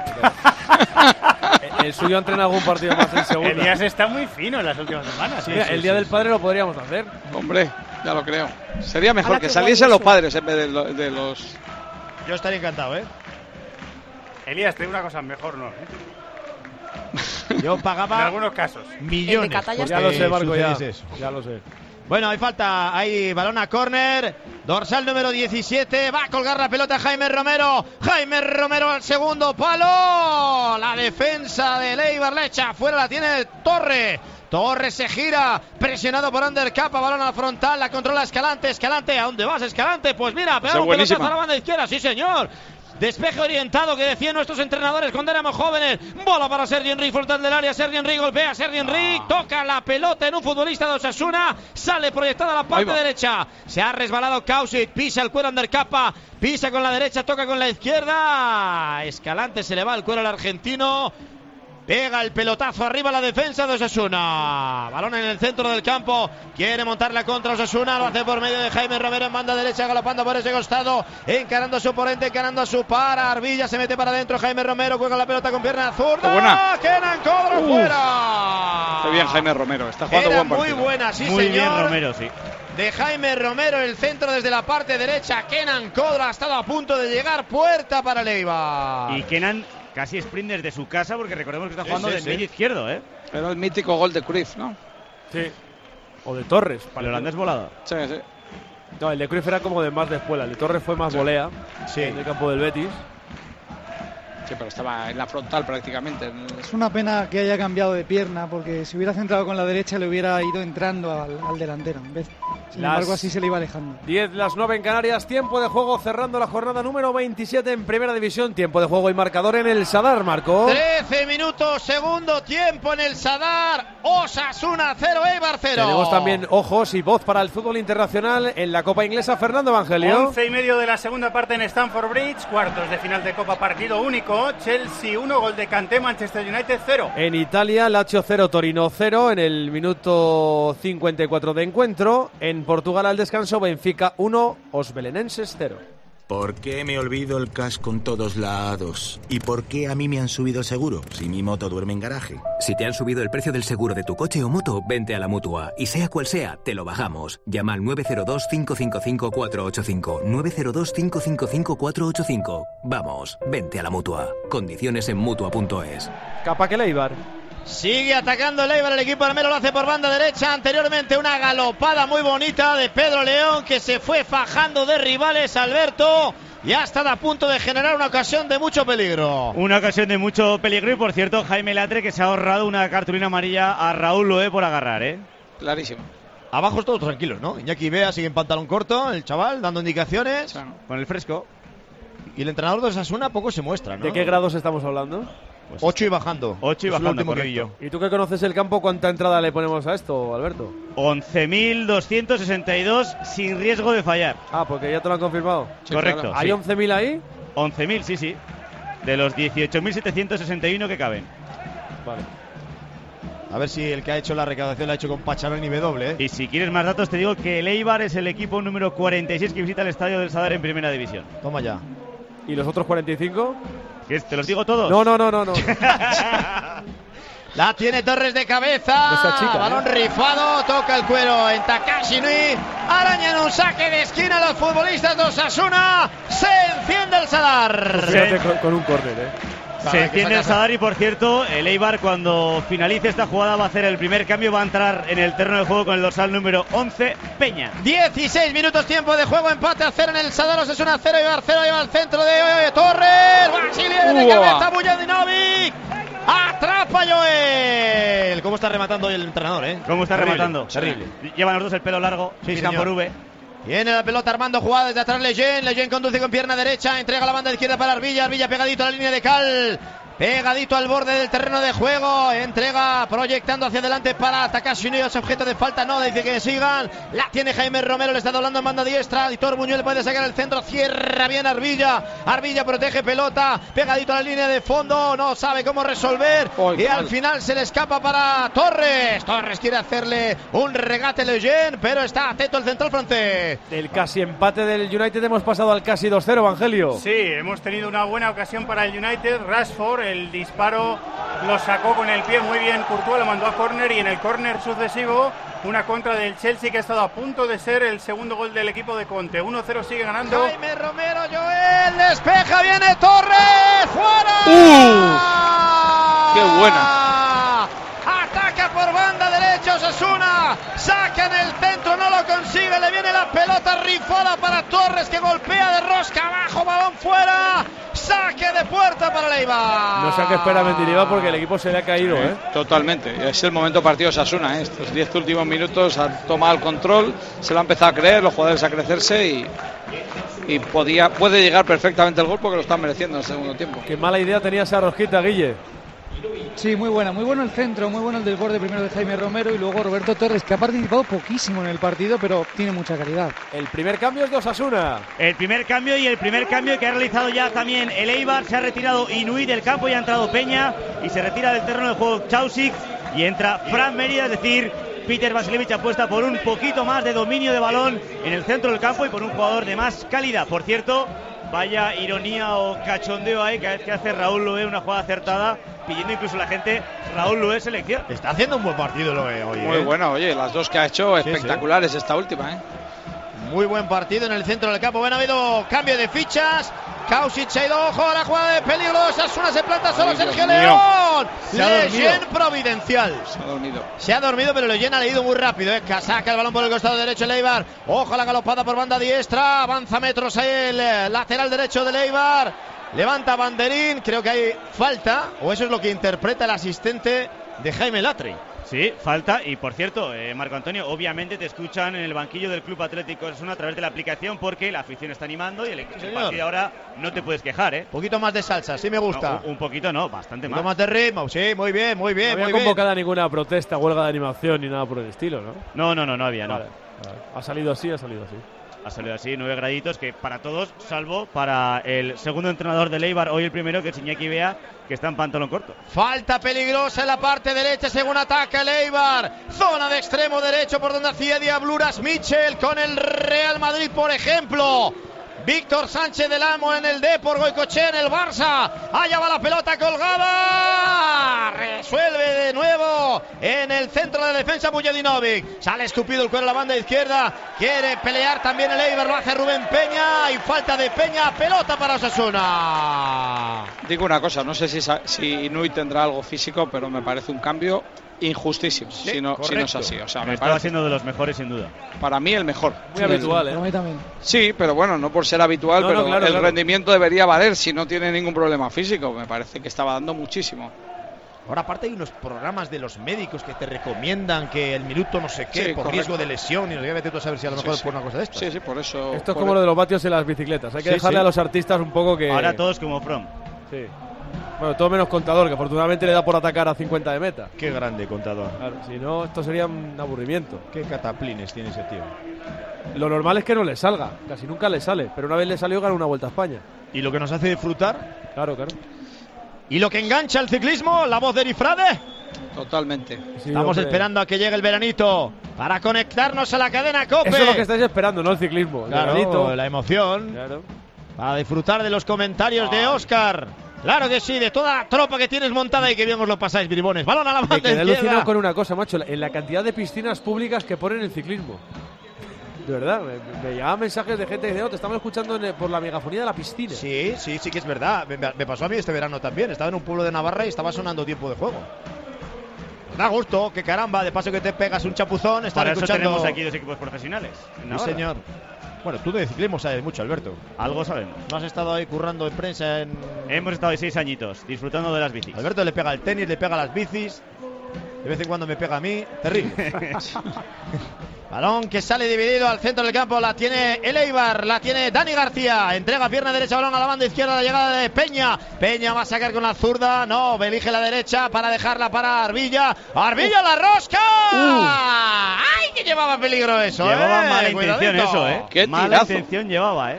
El suyo entrena algún partido más en segunda. Elías está muy fino en las últimas semanas. Mira, el Día del Padre lo podríamos hacer. Hombre, ya lo creo. Sería mejor que saliesen los padres en vez de los... Yo estaría encantado, ¿eh? Elías, te digo una cosa, mejor no. Yo pagaba en algunos casos millones. Pues ya lo sé, Marco, ya lo sé. Bueno, hay falta, hay balón a córner, dorsal número 17, va a colgar la pelota Jaime Romero al segundo palo, la defensa de Eibar le echa fuera, la tiene Torres se gira, presionado por Ander Capa, balón a la frontal, la controla Escalante, ¿a dónde vas Escalante? Pues mira, pega un pelotazo a la banda izquierda, sí señor. Despeje orientado que decían nuestros entrenadores cuando éramos jóvenes. Bola para Sergi Enric, frontal del área. Sergi Enric golpea. Sergi Enric toca la pelota en un futbolista de Osasuna. Sale proyectada a la parte derecha. Se ha resbalado Kausic. Pisa el cuero Andercapa. Pisa con la derecha, toca con la izquierda. Escalante se le va el cuero al argentino. Pega el pelotazo arriba la defensa de Osasuna. Balón en el centro del campo. Quiere montar la contra Osasuna. Lo hace por medio de Jaime Romero en banda derecha, galopando por ese costado. Encarando a su oponente, encarando a su par. Arbilla se mete para adentro. Jaime Romero juega la pelota con pierna zurda. Kenan Codro fuera. Qué bien Jaime Romero. Está jugando Era buen partido. muy buena, sí muy señor. Bien Romero, sí. De Jaime Romero, el centro desde la parte derecha. Kenan Codro ha estado a punto de llegar. Puerta para el Eibar. Y Kenan casi sprint desde su casa, porque recordemos que está jugando del medio izquierdo, ¿eh? Pero el mítico gol de Cruyff, ¿no? Sí. O de Torres. El holandés volado. Sí. No, el de Cruyff era como de más de espuela. El de Torres fue más volea. Sí. En el campo del Betis. Sí, pero estaba en la frontal prácticamente. Es una pena que haya cambiado de pierna, porque si hubiera centrado con la derecha le hubiera ido entrando al delantero. En vez, sin embargo, así se le iba alejando. 10:09 en Canarias, tiempo de juego cerrando la jornada número 27 en Primera División. Tiempo de juego y marcador en el Sadar, Marco. 13 minutos, segundo tiempo en el Sadar. Osasuna 0, Eibar 0. Tenemos también ojos y voz para el fútbol internacional en la Copa Inglesa. Fernando Evangelio. 11:30 de la segunda parte en Stamford Bridge. Cuartos de final de Copa, partido único. Chelsea 1, gol de Kanté, Manchester United 0. En Italia, Lazio 0, Torino 0 en el minuto 54 de encuentro. En Portugal al descanso, Benfica 1, Os Belenenses 0. ¿Por qué me olvido el casco en todos lados? ¿Y por qué a mí me han subido el seguro si mi moto duerme en garaje? Si te han subido el precio del seguro de tu coche o moto, vente a la Mutua. Y sea cual sea, te lo bajamos. Llama al 902-555-485. 902-555-485. Vamos, vente a la Mutua. Condiciones en Mutua.es. Capa que Eibar. Sigue atacando el Eibar, el equipo armero lo hace por banda derecha. Anteriormente una galopada muy bonita de Pedro León, que se fue fajando de rivales, Alberto, y ha estado a punto de generar una ocasión de mucho peligro. Una ocasión de mucho peligro, y por cierto, Jaime Latre, que se ha ahorrado una cartulina amarilla a Raúl Loé por agarrar, ¿eh? Clarísimo. Abajo todos tranquilos, ¿no? Iñaki Bea sigue en pantalón corto, el chaval, dando indicaciones. Claro, con el fresco. Y el entrenador de Osasuna poco se muestra, ¿no? ¿De qué grados estamos hablando? Pues 8 y bajando. 8 y bajando, bajando, correcto. ¿Y tú que conoces el campo, cuánta entrada le ponemos a esto, Alberto? 11.262 sin riesgo de fallar. Ah, porque ya te lo han confirmado. Sí, correcto. ¿Hay 11.000 ahí? 11.000, sí. de los 18.761 que caben. Vale. A ver si el que ha hecho la recaudación la ha hecho con Pachamén y W, ¿eh? Y si quieres más datos, te digo que el Eibar es el equipo número 46 que visita el Estadio del Sadar en Primera División. Toma ya. ¿Y los otros 45? ¿Te los digo todos? No. La tiene Torres de cabeza. No se achica, balón rifado, toca el cuero en Takashi Nui. Arañan un saque de esquina los futbolistas de Osasuna. Se enciende el Sadar. Fíjate con un córner, Se enciende el Sadar y, por cierto, el Eibar, cuando finalice esta jugada, va a hacer el primer cambio. Va a entrar en el terreno de juego con el dorsal número 11, Peña. 16 minutos tiempo de juego, empate a 0 en el Sadar. Osasuna 0, Eibar 0, lleva al centro de Torres. Basile de cabeza, Bujadinovic. Atrapa Joel. ¿Cómo está rematando hoy el entrenador, ¿Cómo está rematando? Terrible. Llevan los dos el pelo largo, pitan por V. Viene la pelota armando jugada desde atrás Leyen conduce con pierna derecha, entrega la banda izquierda para Arbilla pegadito a la línea de cal, pegadito al borde del terreno de juego, entrega proyectando hacia adelante para Takashi Nui, es objeto de falta, no, dice que sigan, la tiene Jaime Romero, le está doblando en banda diestra, Aitor Buñuel puede sacar el centro, cierra bien Arbilla protege pelota, pegadito a la línea de fondo, no sabe cómo resolver, y al final se le escapa para Torres quiere hacerle un regate Leyen, pero está atento el central francés. Del casi empate del United hemos pasado al casi 2-0, Evangelio. Sí, hemos tenido una buena ocasión para el United. Rashford, el disparo lo sacó con el pie muy bien, Courtois lo mandó a córner, y en el córner sucesivo una contra del Chelsea que ha estado a punto de ser el segundo gol del equipo de Conte. 1-0 sigue ganando. Jaime Romero, Joel, despeja, viene Torres, fuera. ¡Qué buena! Ataca por banda derecha Osasuna, saca en el centro, no lo consigue, le viene la pelota rifada para Torres que golpea de rosca abajo, balón fuera, saque de puerta para el Eibar. No sé a qué espera Mendilibar porque el equipo se le ha caído, Totalmente, es el momento partido Osasuna, estos 10 últimos minutos han tomado el control, se lo ha empezado a creer, los jugadores a crecerse y puede llegar perfectamente el gol porque lo están mereciendo en el segundo tiempo. Qué mala idea tenía esa rosquita, Guille. Sí, muy bueno el centro, muy bueno el desborde primero de Jaime Romero y luego Roberto Torres, que ha participado poquísimo en el partido, pero tiene mucha calidad. El primer cambio es de Osasuna. El primer cambio que ha realizado ya también el Eibar, se ha retirado Inui del campo y ha entrado Peña y se retira del terreno de juego Chausic y entra Fran Mérida, es decir, Peter Vasilevich apuesta por un poquito más de dominio de balón en el centro del campo y por un jugador de más calidad. Por cierto, vaya ironía o cachondeo ahí cada vez que hace Raúl Loé una jugada acertada, pidiendo incluso la gente Raúl Loé selección. Está haciendo un buen partido Loé hoy. Muy bueno, oye, las dos que ha hecho espectaculares esta última, Muy buen partido en el centro del campo. Bueno, ha habido cambio de fichas. Kausic se ha ido, ojo a la jugada de peligro. Osasuna se planta solo, Sergio León. Leyen providencial. Se ha dormido, pero Leyen ha leído muy rápido. Saca el balón por el costado derecho el Eibar. Ojo a la galopada por banda diestra. Avanza metros ahí el lateral derecho del Eibar. Levanta banderín. Creo que hay falta, o eso es lo que interpreta el asistente de Jaime Latri. Sí, falta. Y por cierto, Marco Antonio, obviamente te escuchan en el banquillo del Club Atlético Osasuna a través de la aplicación porque la afición está animando y el partido ahora no te puedes quejar, Un poquito más de salsa, sí me gusta. No, un poquito no, bastante más. Un poquito más de ritmo, sí, muy bien. No había convocada ninguna protesta, huelga de animación ni nada por el estilo, ¿no? No había, no. Vale. Ha salido así. Ha salido así, 9 graditos, que para todos, salvo para el segundo entrenador del Eibar, hoy el primero, que es Iñaki Bea, que está en pantalón corto. Falta peligrosa en la parte derecha, según ataca el Eibar. Zona de extremo derecho por donde hacía diabluras Michel con el Real Madrid, por ejemplo. Víctor Sánchez del Amo en el Depor, Goicoechea en el Barça. Allá va la pelota colgada. Resuelve de nuevo en el centro de defensa Bujadinovic. Sale escupido el cuero a la banda izquierda. Quiere pelear también el Eibar, lo hace Rubén Peña. Y falta de Peña, pelota para Osasuna. Digo una cosa, no sé si Inui tendrá algo físico, pero me parece un cambio injustísimo, si no es así. O sea, me estaba siendo de los mejores sin duda. Para mí el mejor. Muy habitual, A mí también. Sí, pero bueno, no por ser habitual, pero claro. Rendimiento debería valer si no tiene ningún problema físico. Me parece que estaba dando muchísimo. Ahora aparte hay unos programas de los médicos que te recomiendan que el minuto no sé qué, por riesgo de lesión, y nos voy a meter a saber si a lo mejor es por una cosa de esto. Sí, por eso. Esto es como lo de los vatios en las bicicletas. Hay que dejarle a los artistas un poco que... Ahora todos como From. Sí. Bueno, todo menos Contador, que afortunadamente le da por atacar a 50 de meta. Qué grande Contador. Claro, si no, esto sería un aburrimiento. Qué cataplines tiene ese tío. Lo normal es que no le salga, casi nunca le sale, pero una vez le salió gana una Vuelta a España. ¿Y lo que nos hace disfrutar? Claro. ¿Y lo que engancha el ciclismo? ¿La voz de Erifrade? Totalmente. Sí, Estamos esperando a que llegue el veranito para conectarnos a la cadena COPE. Eso es lo que estáis esperando, no el ciclismo. Claro, veranito. la emoción. Claro. Para disfrutar de los comentarios de Óscar. Claro que sí, de toda la tropa que tienes montada y que bien os lo pasáis, bribones. Balón a la banda Me quedé izquierda. alucinado con una cosa, macho, en la cantidad de piscinas públicas que ponen el ciclismo. De verdad, me llegaban mensajes de gente que dice, te estamos escuchando por la megafonía de la piscina. Sí, que es verdad. Me pasó a mí este verano también. Estaba en un pueblo de Navarra y estaba sonando Tiempo de Juego. Da gusto, que caramba, de paso que te pegas un chapuzón. Estar Para eso escuchando... tenemos aquí 2 equipos profesionales. Sí, señor. Bueno, tú de ciclismo sabes mucho, Alberto. Algo sabemos. ¿No has estado ahí currando en prensa? Hemos estado ahí 6 añitos, disfrutando de las bicis. Alberto le pega al tenis, le pega a las bicis. De vez en cuando me pega a mí. Terrible. Balón que sale dividido al centro del campo. La tiene el Eibar, la tiene Dani García. Entrega pierna derecha, balón a la banda izquierda. La llegada de Peña. Peña va a sacar con la zurda. No, elige la derecha para dejarla para Arbilla. ¡Arbilla la rosca! ¡Ay, que llevaba peligro eso! Llevaba mala intención eso, Qué mala tirazo. intención llevaba,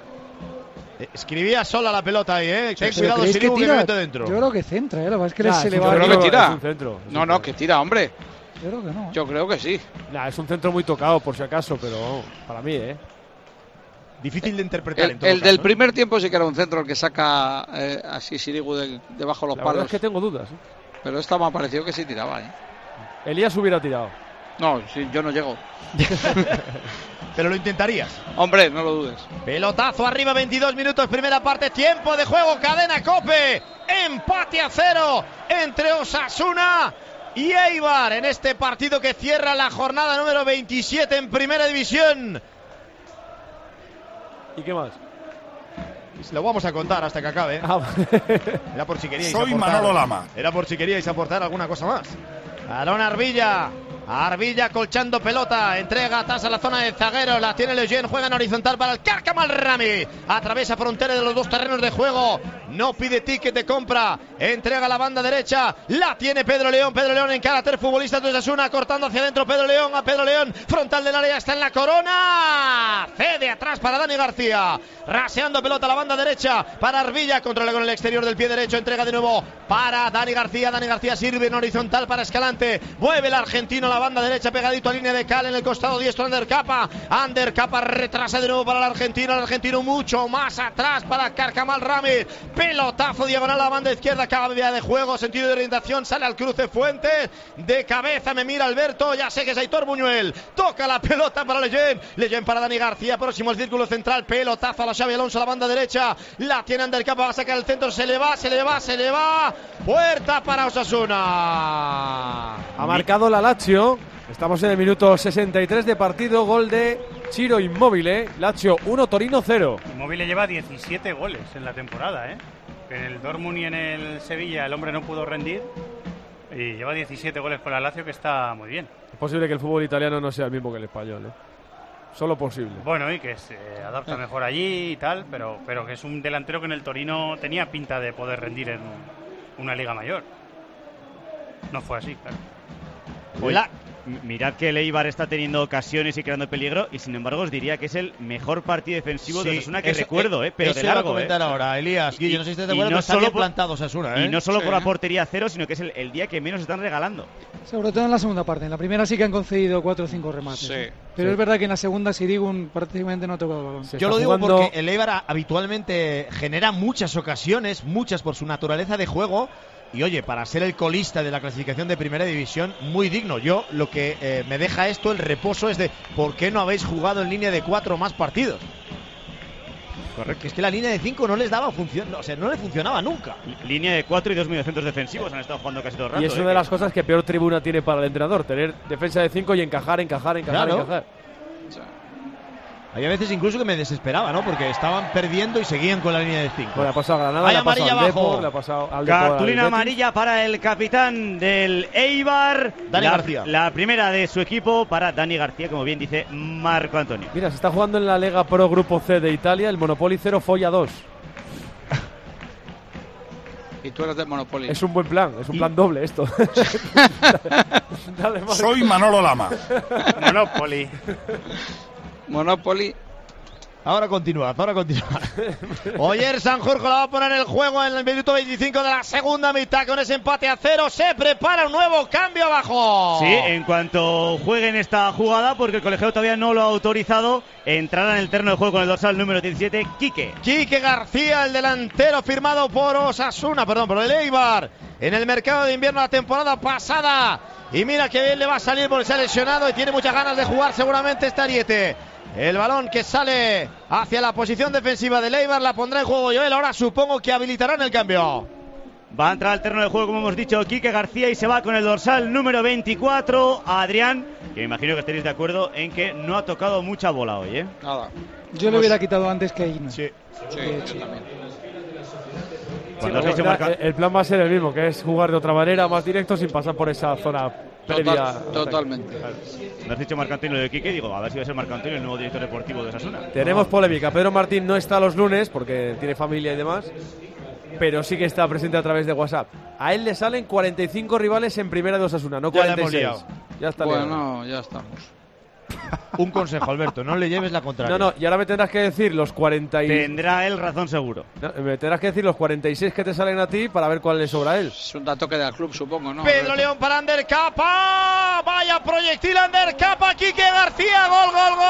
Escribía sola la pelota ahí, Ten ¿Pero cuidado, creéis Sirigu, que me tira? meto dentro. Yo creo que centra, lo que pasa es que Nah, se es le un va. Yo creo centro, que tira. es un centro. No, que tira, hombre. Yo creo que no. Yo creo que sí. Nah, es un centro muy tocado, por si acaso, pero para mí, Difícil de interpretar en todo El caso, del ¿eh? primer tiempo sí que era un centro el que saca así Sirigu debajo de los La verdad palos. es que tengo dudas. Pero esta me ha parecido que sí tiraba, Elías hubiera tirado. No, sí, yo no llego. Pero lo intentarías. Hombre, no lo dudes. Pelotazo arriba, 22 minutos, primera parte, tiempo de juego, cadena COPE. Empate a 0 entre Osasuna y Eibar en este partido que cierra la jornada número 27 en Primera División. ¿Y qué más? Lo vamos a contar hasta que acabe. Era por si queríais Soy aportar. Manolo Lama. Era por si queríais aportar alguna cosa más. Balón Arbilla. Arbilla colchando pelota, entrega atrás a la zona de zagueros, la tiene Lejeune, juega en horizontal para el Carcamal Rami, atraviesa frontera de los dos terrenos de juego, no pide ticket de compra, entrega a la banda derecha, la tiene Pedro León en carácter futbolista de Osasuna, cortando hacia adentro Pedro León, frontal del área, está en la corona, cede atrás para Dani García, raseando pelota a la banda derecha, para Arbilla, controla con el exterior del pie derecho, entrega de nuevo para Dani García sirve en horizontal para Escalante, mueve el argentino a la banda derecha pegadito a línea de cal en el costado diestro Undercapa retrasa de nuevo para el argentino mucho más atrás para Carcamal Rami, pelotazo diagonal a la banda izquierda, cambia de juego, sentido de orientación, sale al cruce Fuentes, de cabeza me mira Alberto, ya sé que es Aitor Buñuel, toca la pelota para Lejeune para Dani García, próximo al círculo central, pelotazo a la Xavi Alonso a la banda derecha, la tiene Undercapa, va a sacar el centro, se le va, puerta para Osasuna. Ha marcado la Lazio. Estamos en el minuto 63 de partido. Gol de Ciro Immobile. Lazio 1, Torino 0. Immobile lleva 17 goles en la temporada, En el Dortmund y en el Sevilla el hombre no pudo rendir. Y lleva 17 goles con la Lazio, que está muy bien. Es posible que el fútbol italiano no sea el mismo que el español, Solo posible. Bueno, y que se adapta mejor allí y tal, pero que es un delantero que en el Torino tenía pinta de poder rendir en una liga mayor. No fue así, claro. Hola. Mirad que el Eibar está teniendo ocasiones y creando peligro, y sin embargo os diría que es el mejor partido defensivo de Osasuna que recuerdo, pero eso de largo. Iba a comentar ahora, Elías, Guillo, no sé si estás de acuerdo, no está bien solo plantado Osasuna, Y no solo por la portería cero, sino que es el día que menos están regalando. Sobre todo en la segunda parte. En la primera sí que han concedido 4 o 5 remates. Pero es verdad que en la segunda Sirigu prácticamente no ha tocado el balón. Yo lo digo porque el Eibar habitualmente genera muchas ocasiones, muchas por su naturaleza de juego. Y oye, para ser el colista de la clasificación de Primera División, muy digno. Yo, lo que me deja esto, el reposo, es de ¿por qué no habéis jugado en línea de 4 más partidos? Correcto. Es que la línea de 5 no les daba función, o sea, no le funcionaba nunca. Línea de 4 y 2 mediocentros defensivos han estado jugando casi todo el rato. Y es una de las cosas que peor tribuna tiene para el entrenador, tener defensa de 5 y encajar. Claro. Había veces incluso que me desesperaba, ¿no? Porque estaban perdiendo y seguían con la línea de 5. Bueno, le ha pasado a Granada, hay le ha pasado amarilla al Depor, abajo. le ha pasado al Depor, Cartulina al Betis. amarilla para el capitán del Eibar, Dani García. La primera de su equipo para Dani García, como bien dice Marco Antonio. Mira, se está jugando en la Lega Pro Grupo C de Italia, el Monopoli 0 Folla 2. Y tú eres de Monopoly. Es un buen plan, es un plan doble esto. Dale, soy Manolo Lama. Monopoly. Ahora continúa. Oyer Sanjurjo la va a poner en el juego en el minuto 25 de la segunda mitad con ese empate a 0. Se prepara un nuevo cambio abajo. Sí, en cuanto jueguen esta jugada, porque el colegiado todavía no lo ha autorizado, entrará en el terreno de juego con el dorsal número 17, Quique García, el delantero firmado por por el Eibar, en el mercado de invierno la temporada pasada. Y mira que bien le va a salir porque se ha lesionado y tiene muchas ganas de jugar seguramente este Ariete. El balón que sale hacia la posición defensiva de Eibar la pondrá en juego Joel. Ahora supongo que habilitarán el cambio. Va a entrar al terreno de juego, como hemos dicho, Quique García, y se va con el dorsal número 24, Adrián, que me imagino que estaréis de acuerdo en que no ha tocado mucha bola hoy, ¿eh? Nada. Yo lo hubiera quitado antes que Ino. Sí, yo también. El plan va a ser el mismo, que es jugar de otra manera, más directo, sin pasar por esa zona previa. Totalmente. Me has dicho Marco Antonio de Quique, digo, a ver si va a ser Marco Antonio el nuevo director deportivo de Osasuna. Tenemos polémica. Pedro Martín no está los lunes porque tiene familia y demás, pero sí que está presente a través de WhatsApp. A él le salen 45 rivales en primera de Osasuna, no 46. Ya está liado. Bueno, ya estamos. Un consejo, Alberto, no le lleves la contraria. No, y ahora me tendrás que decir los 40 y... Tendrá él razón seguro. No, me tendrás que decir los 46 que te salen a ti para ver cuál le sobra a él. Es un dato que da el club, supongo, ¿no? Pedro León para Ander Capa. Vaya proyectil Ander Capa. Quique García. Gol.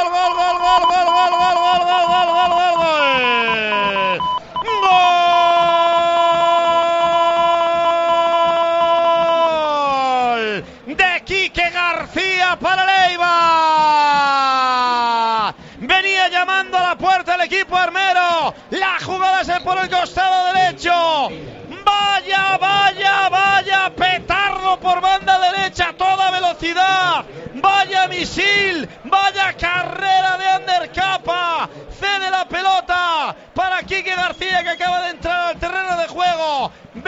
De Quique García para el Eibar. Venía llamando a la puerta el equipo armero. La jugada se por el costado derecho. Vaya petardo por banda derecha a toda velocidad. Vaya misil, vaya carrera de Ander Capa. Cede la pelota para Quique García, que acaba de entrar al terreno de juego.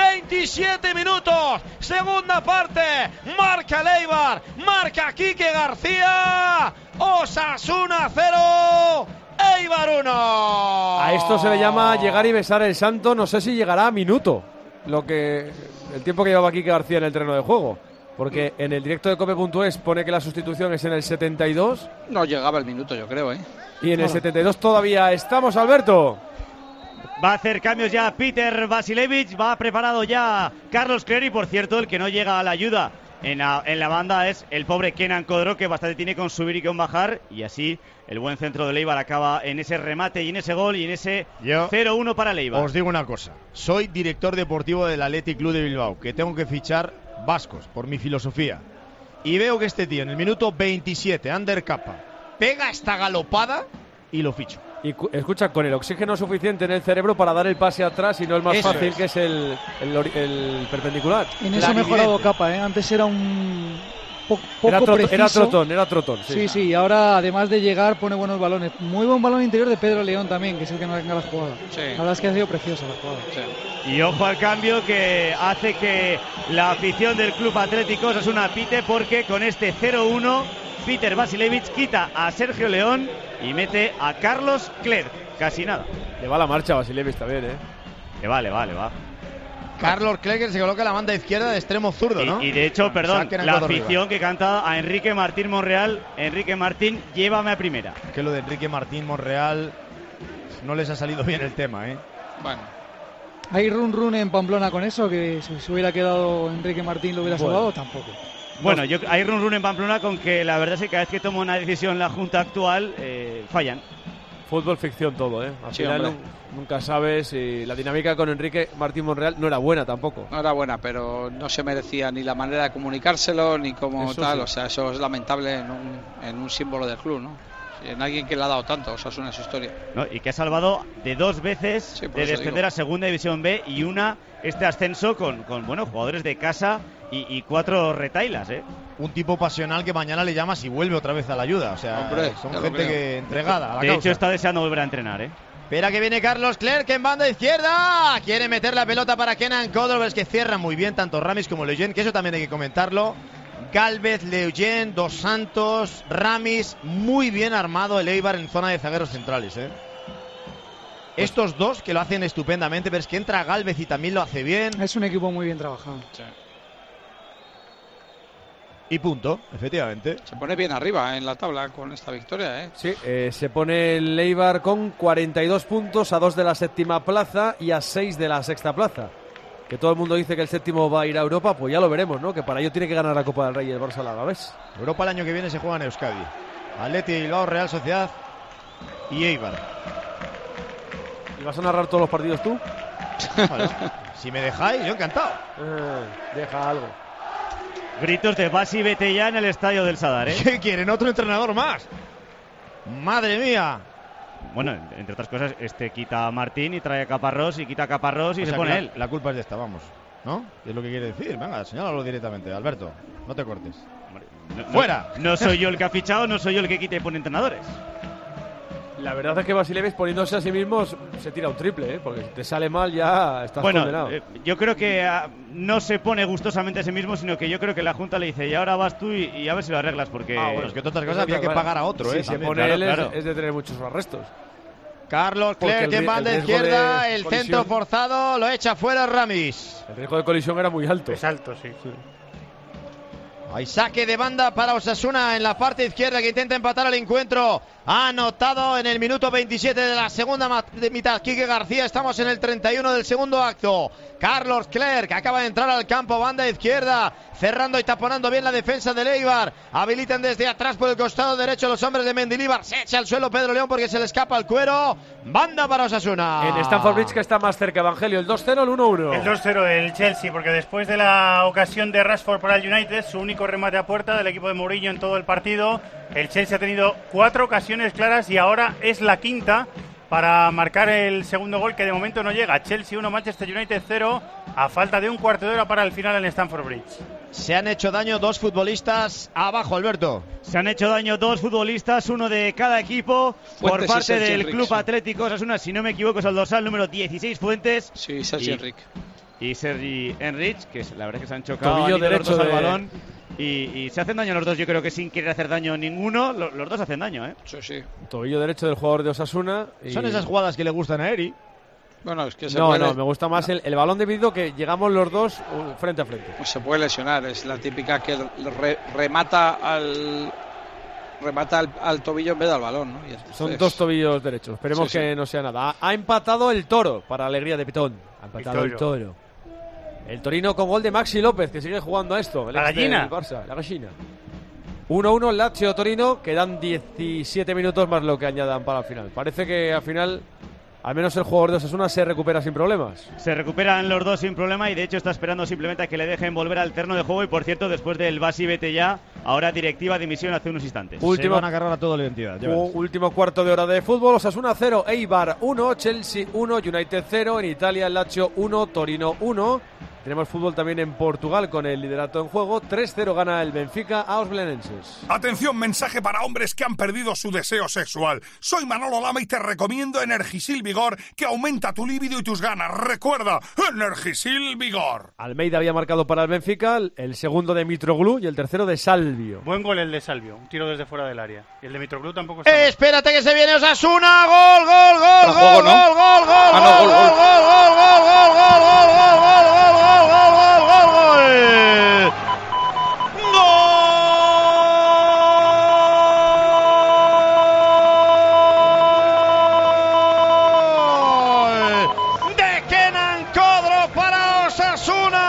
27 minutos, segunda parte. Marca el Eibar, marca Quique García. Osasuna 0, Eibar 1. A esto se le llama llegar y besar el santo. No sé si llegará a minuto el tiempo que llevaba Quique García en el terreno de juego, porque en el directo de Cope.es pone que la sustitución es en el 72. No llegaba el minuto, yo creo, y en el 72 todavía estamos, Alberto. Va a hacer cambios ya Peter Vasilevich, va preparado ya Carlos Clery. Por cierto, el que no llega a la ayuda en la banda es el pobre Kenan Codro, que bastante tiene con subir y con bajar, y así el buen centro de Eibar acaba en ese remate y en ese gol y en ese 0-1 para Eibar. Os digo una cosa, soy director deportivo del Athletic Club de Bilbao, que tengo que fichar vascos por mi filosofía, y veo que este tío en el minuto 27, Ander Capa, pega esta galopada y lo ficho. Y escucha, con el oxígeno suficiente en el cerebro para dar el pase atrás y no el más fácil, que es el perpendicular. En eso ha mejorado Capa, Antes era un poco preciso. Era trotón. Sí, ahora además de llegar pone buenos balones. Muy buen balón interior de Pedro León también, que es el que nos venga la jugada. Sí. La verdad es que ha sido preciosa la jugada. Sí. Y ojo al cambio que hace que la afición del Club Atlético Osasuna pite, porque con este 0-1 Peter Vasilevich quita a Sergio León y mete a Carlos Clerc. Casi nada. Le va la marcha a Vasilevich también, Le va. Carlos Clerc se coloca en la banda izquierda de extremo zurdo, ¿no? Y de hecho, perdón, la afición que canta a Enrique Martín Monreal. Enrique Martín, llévame a primera. Que lo de Enrique Martín Monreal no les ha salido bien el tema, Bueno. ¿Hay run en Pamplona con eso? Que si se hubiera quedado Enrique Martín lo hubiera salvado, tampoco. Bueno, hay run en Pamplona con que la verdad es que cada vez que toma una decisión la junta actual, fallan. Fútbol ficción todo, Al final nunca sabes, y la dinámica con Enrique Martín Monreal no era buena tampoco. No era buena, pero no se merecía ni la manera de comunicárselo, ni como eso tal, sí. O sea, eso es lamentable en un símbolo del club, ¿no? En alguien que le ha dado tanto, o sea, es una historia. No, y que ha salvado de 2 veces de descender a Segunda División B, y este ascenso con jugadores de casa y 4 retailas, Un tipo pasional que mañana le llamas y vuelve otra vez a la ayuda. O sea, son gente que entregada a la causa. De hecho, está deseando volver a entrenar, Espera que viene Carlos Clerc en banda izquierda. Quiere meter la pelota para Kenan Codro. Es que cierran muy bien tanto Ramis como Leugent, que eso también hay que comentarlo. Gálvez, Leugent, Dos Santos, Ramis. Muy bien armado el Eibar en zona de zagueros centrales, estos dos que lo hacen estupendamente, pero es que entra Gálvez y también lo hace bien. Es un equipo muy bien trabajado. Sí. Y punto, efectivamente. Se pone bien arriba en la tabla con esta victoria, ¿eh? Sí, se pone el Eibar con 42 puntos, a 2 de la séptima plaza y a 6 de la sexta plaza. Que todo el mundo dice que el séptimo va a ir a Europa, pues ya lo veremos, ¿no? Que para ello tiene que ganar la Copa del Rey el Barça Alavés. Europa el año que viene se juega en Euskadi. Athletic Bilbao, Real Sociedad y Eibar. ¿Y vas a narrar todos los partidos tú? Bueno, si me dejáis, yo encantado. Deja algo. Gritos de Basi Betella en el estadio del Sadar, ¿eh? ¿Qué quieren? ¿Otro entrenador más? ¡Madre mía! Bueno, entre otras cosas, quita a Martín y trae a Caparrós y quita a Caparrós y se pone él. La culpa es de esta, vamos. ¿No? ¿Qué es lo que quiere decir? Venga, señálalo directamente. Alberto, no te cortes. ¡Fuera! No soy yo el que ha fichado, no soy yo el que quita y pone entrenadores. La verdad es que Vasilevich, poniéndose a sí mismo, se tira un triple, ¿eh? Porque si te sale mal ya estás condenado. Yo creo que no se pone gustosamente a sí mismo, sino que yo creo que la Junta le dice, y ahora vas tú y a ver si lo arreglas, porque... bueno, es que todas las cosas había que pagar a otro, si ¿eh? se pone él es de tener muchos arrestos. Carlos Clerc en banda izquierda, el centro forzado, lo echa fuera Ramis. El riesgo de colisión era muy alto. Es alto, sí. Hay saque de banda para Osasuna en la parte izquierda que intenta empatar el encuentro. Ha anotado en el minuto 27 de la segunda mitad Quique García. Estamos en el 31 del segundo acto. Carlos Clerc acaba de entrar al campo, banda izquierda, cerrando y taponando bien la defensa del Eibar. Habilitan desde atrás por el costado derecho los hombres de Mendilibar. Se echa al suelo Pedro León porque se le escapa el cuero. Banda para Osasuna. En Stamford Bridge, que está más cerca, Evangelio, el 2-0, el 1-1. El 2-0 del Chelsea, porque después de la ocasión de Rashford para el United, su único remate a puerta del equipo de Mourinho en todo el partido, el Chelsea ha tenido 4 ocasiones claras y ahora es la quinta para marcar el segundo gol, que de momento no llega. Chelsea 1, Manchester United 0, a falta de un cuarto de hora para el final en Stamford Bridge. Se han hecho daño 2 futbolistas abajo, Alberto. Se han hecho daño 2 futbolistas, uno de cada equipo, por parte del Club Atlético Osasuna, si no me equivoco, es el dorsal número 16, Fuentes. Sí, Sergi Enric. Y Sergi Enric, que la verdad es que se han chocado tobillo derecho al balón. Y se hacen daño los dos, yo creo que sin querer hacer daño ninguno, los dos hacen daño, ¿eh? Sí. Tobillo derecho del jugador de Osasuna. Son esas jugadas que le gustan a Eri. Bueno, es que no, me gusta más el balón dividido, que llegamos los dos frente a frente. Pues se puede lesionar, es la típica que remata al tobillo en vez del balón, ¿no? Son dos tobillos derechos, esperemos que no sea nada. Ha empatado el Toro, para alegría de Pitón. Ha empatado el Toro. El Torino con gol de Maxi López, que sigue jugando a esto. La gallina. La gallina. 1-1 Lazio Torino, quedan 17 minutos más lo que añadan para el final. Parece que al final, al menos el jugador de Osasuna se recupera sin problemas. Se recuperan los dos sin problema y de hecho está esperando simplemente a que le dejen volver al terreno de juego. Y por cierto, después del Basi Betella, ahora directiva de dimisión hace unos instantes. Se van a agarrar a toda la identidad. Último cuarto de hora de fútbol. Osasuna 0, Eibar 1, Chelsea 1, United 0. En Italia, Lazio 1, Torino 1. Tenemos fútbol también en Portugal con el liderato en juego. 3-0 gana el Benfica a los belenenses. Atención, mensaje para hombres que han perdido su deseo sexual. Soy Manolo Lama y te recomiendo Energisil Vigor, que aumenta tu líbido y tus ganas. Recuerda, Energisil Vigor. Almeida había marcado para el Benfica, el segundo de Mitroglou y el tercero de Salvio. Buen gol el de Salvio, un tiro desde fuera del área. Y el de Mitroglou tampoco está mal. Espérate que se viene Osasuna. Gol, gol, gol, gol, gol, gol, gol, gol, de Kenan Codro para Osasuna.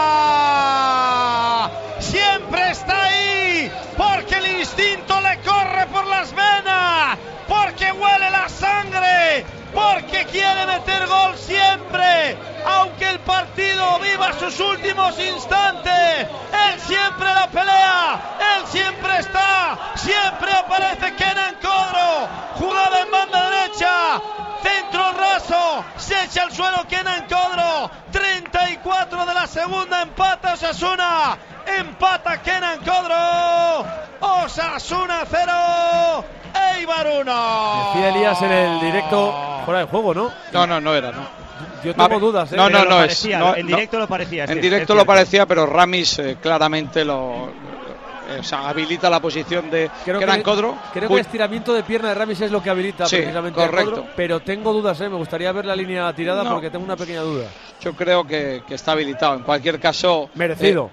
Siempre está ahí porque el instinto le corre por las venas, porque huele la sangre, porque quiere meter gol siempre, aunque el partido viva sus últimos instantes. Él siempre la pelea, él siempre está, siempre aparece Kenan Codro. Jugada en banda derecha, centro raso, se echa al suelo Kenan Codro. 34 de la segunda, empata Osasuna, empata Kenan Codro. Osasuna 0, Eibar 1. Decía Elías en el directo, fuera de juego, ¿no? No era, ¿no? Yo tengo dudas, ¿eh? No es. En directo lo parecía. En directo lo parecía, pero Ramis claramente o sea, habilita la posición de Kenan Kodro. Creo que el estiramiento de pierna de Ramis es lo que habilita precisamente a Kodro, pero tengo dudas, me gustaría ver la línea tirada porque tengo una pequeña duda. Yo creo que está habilitado. En cualquier caso, merecido.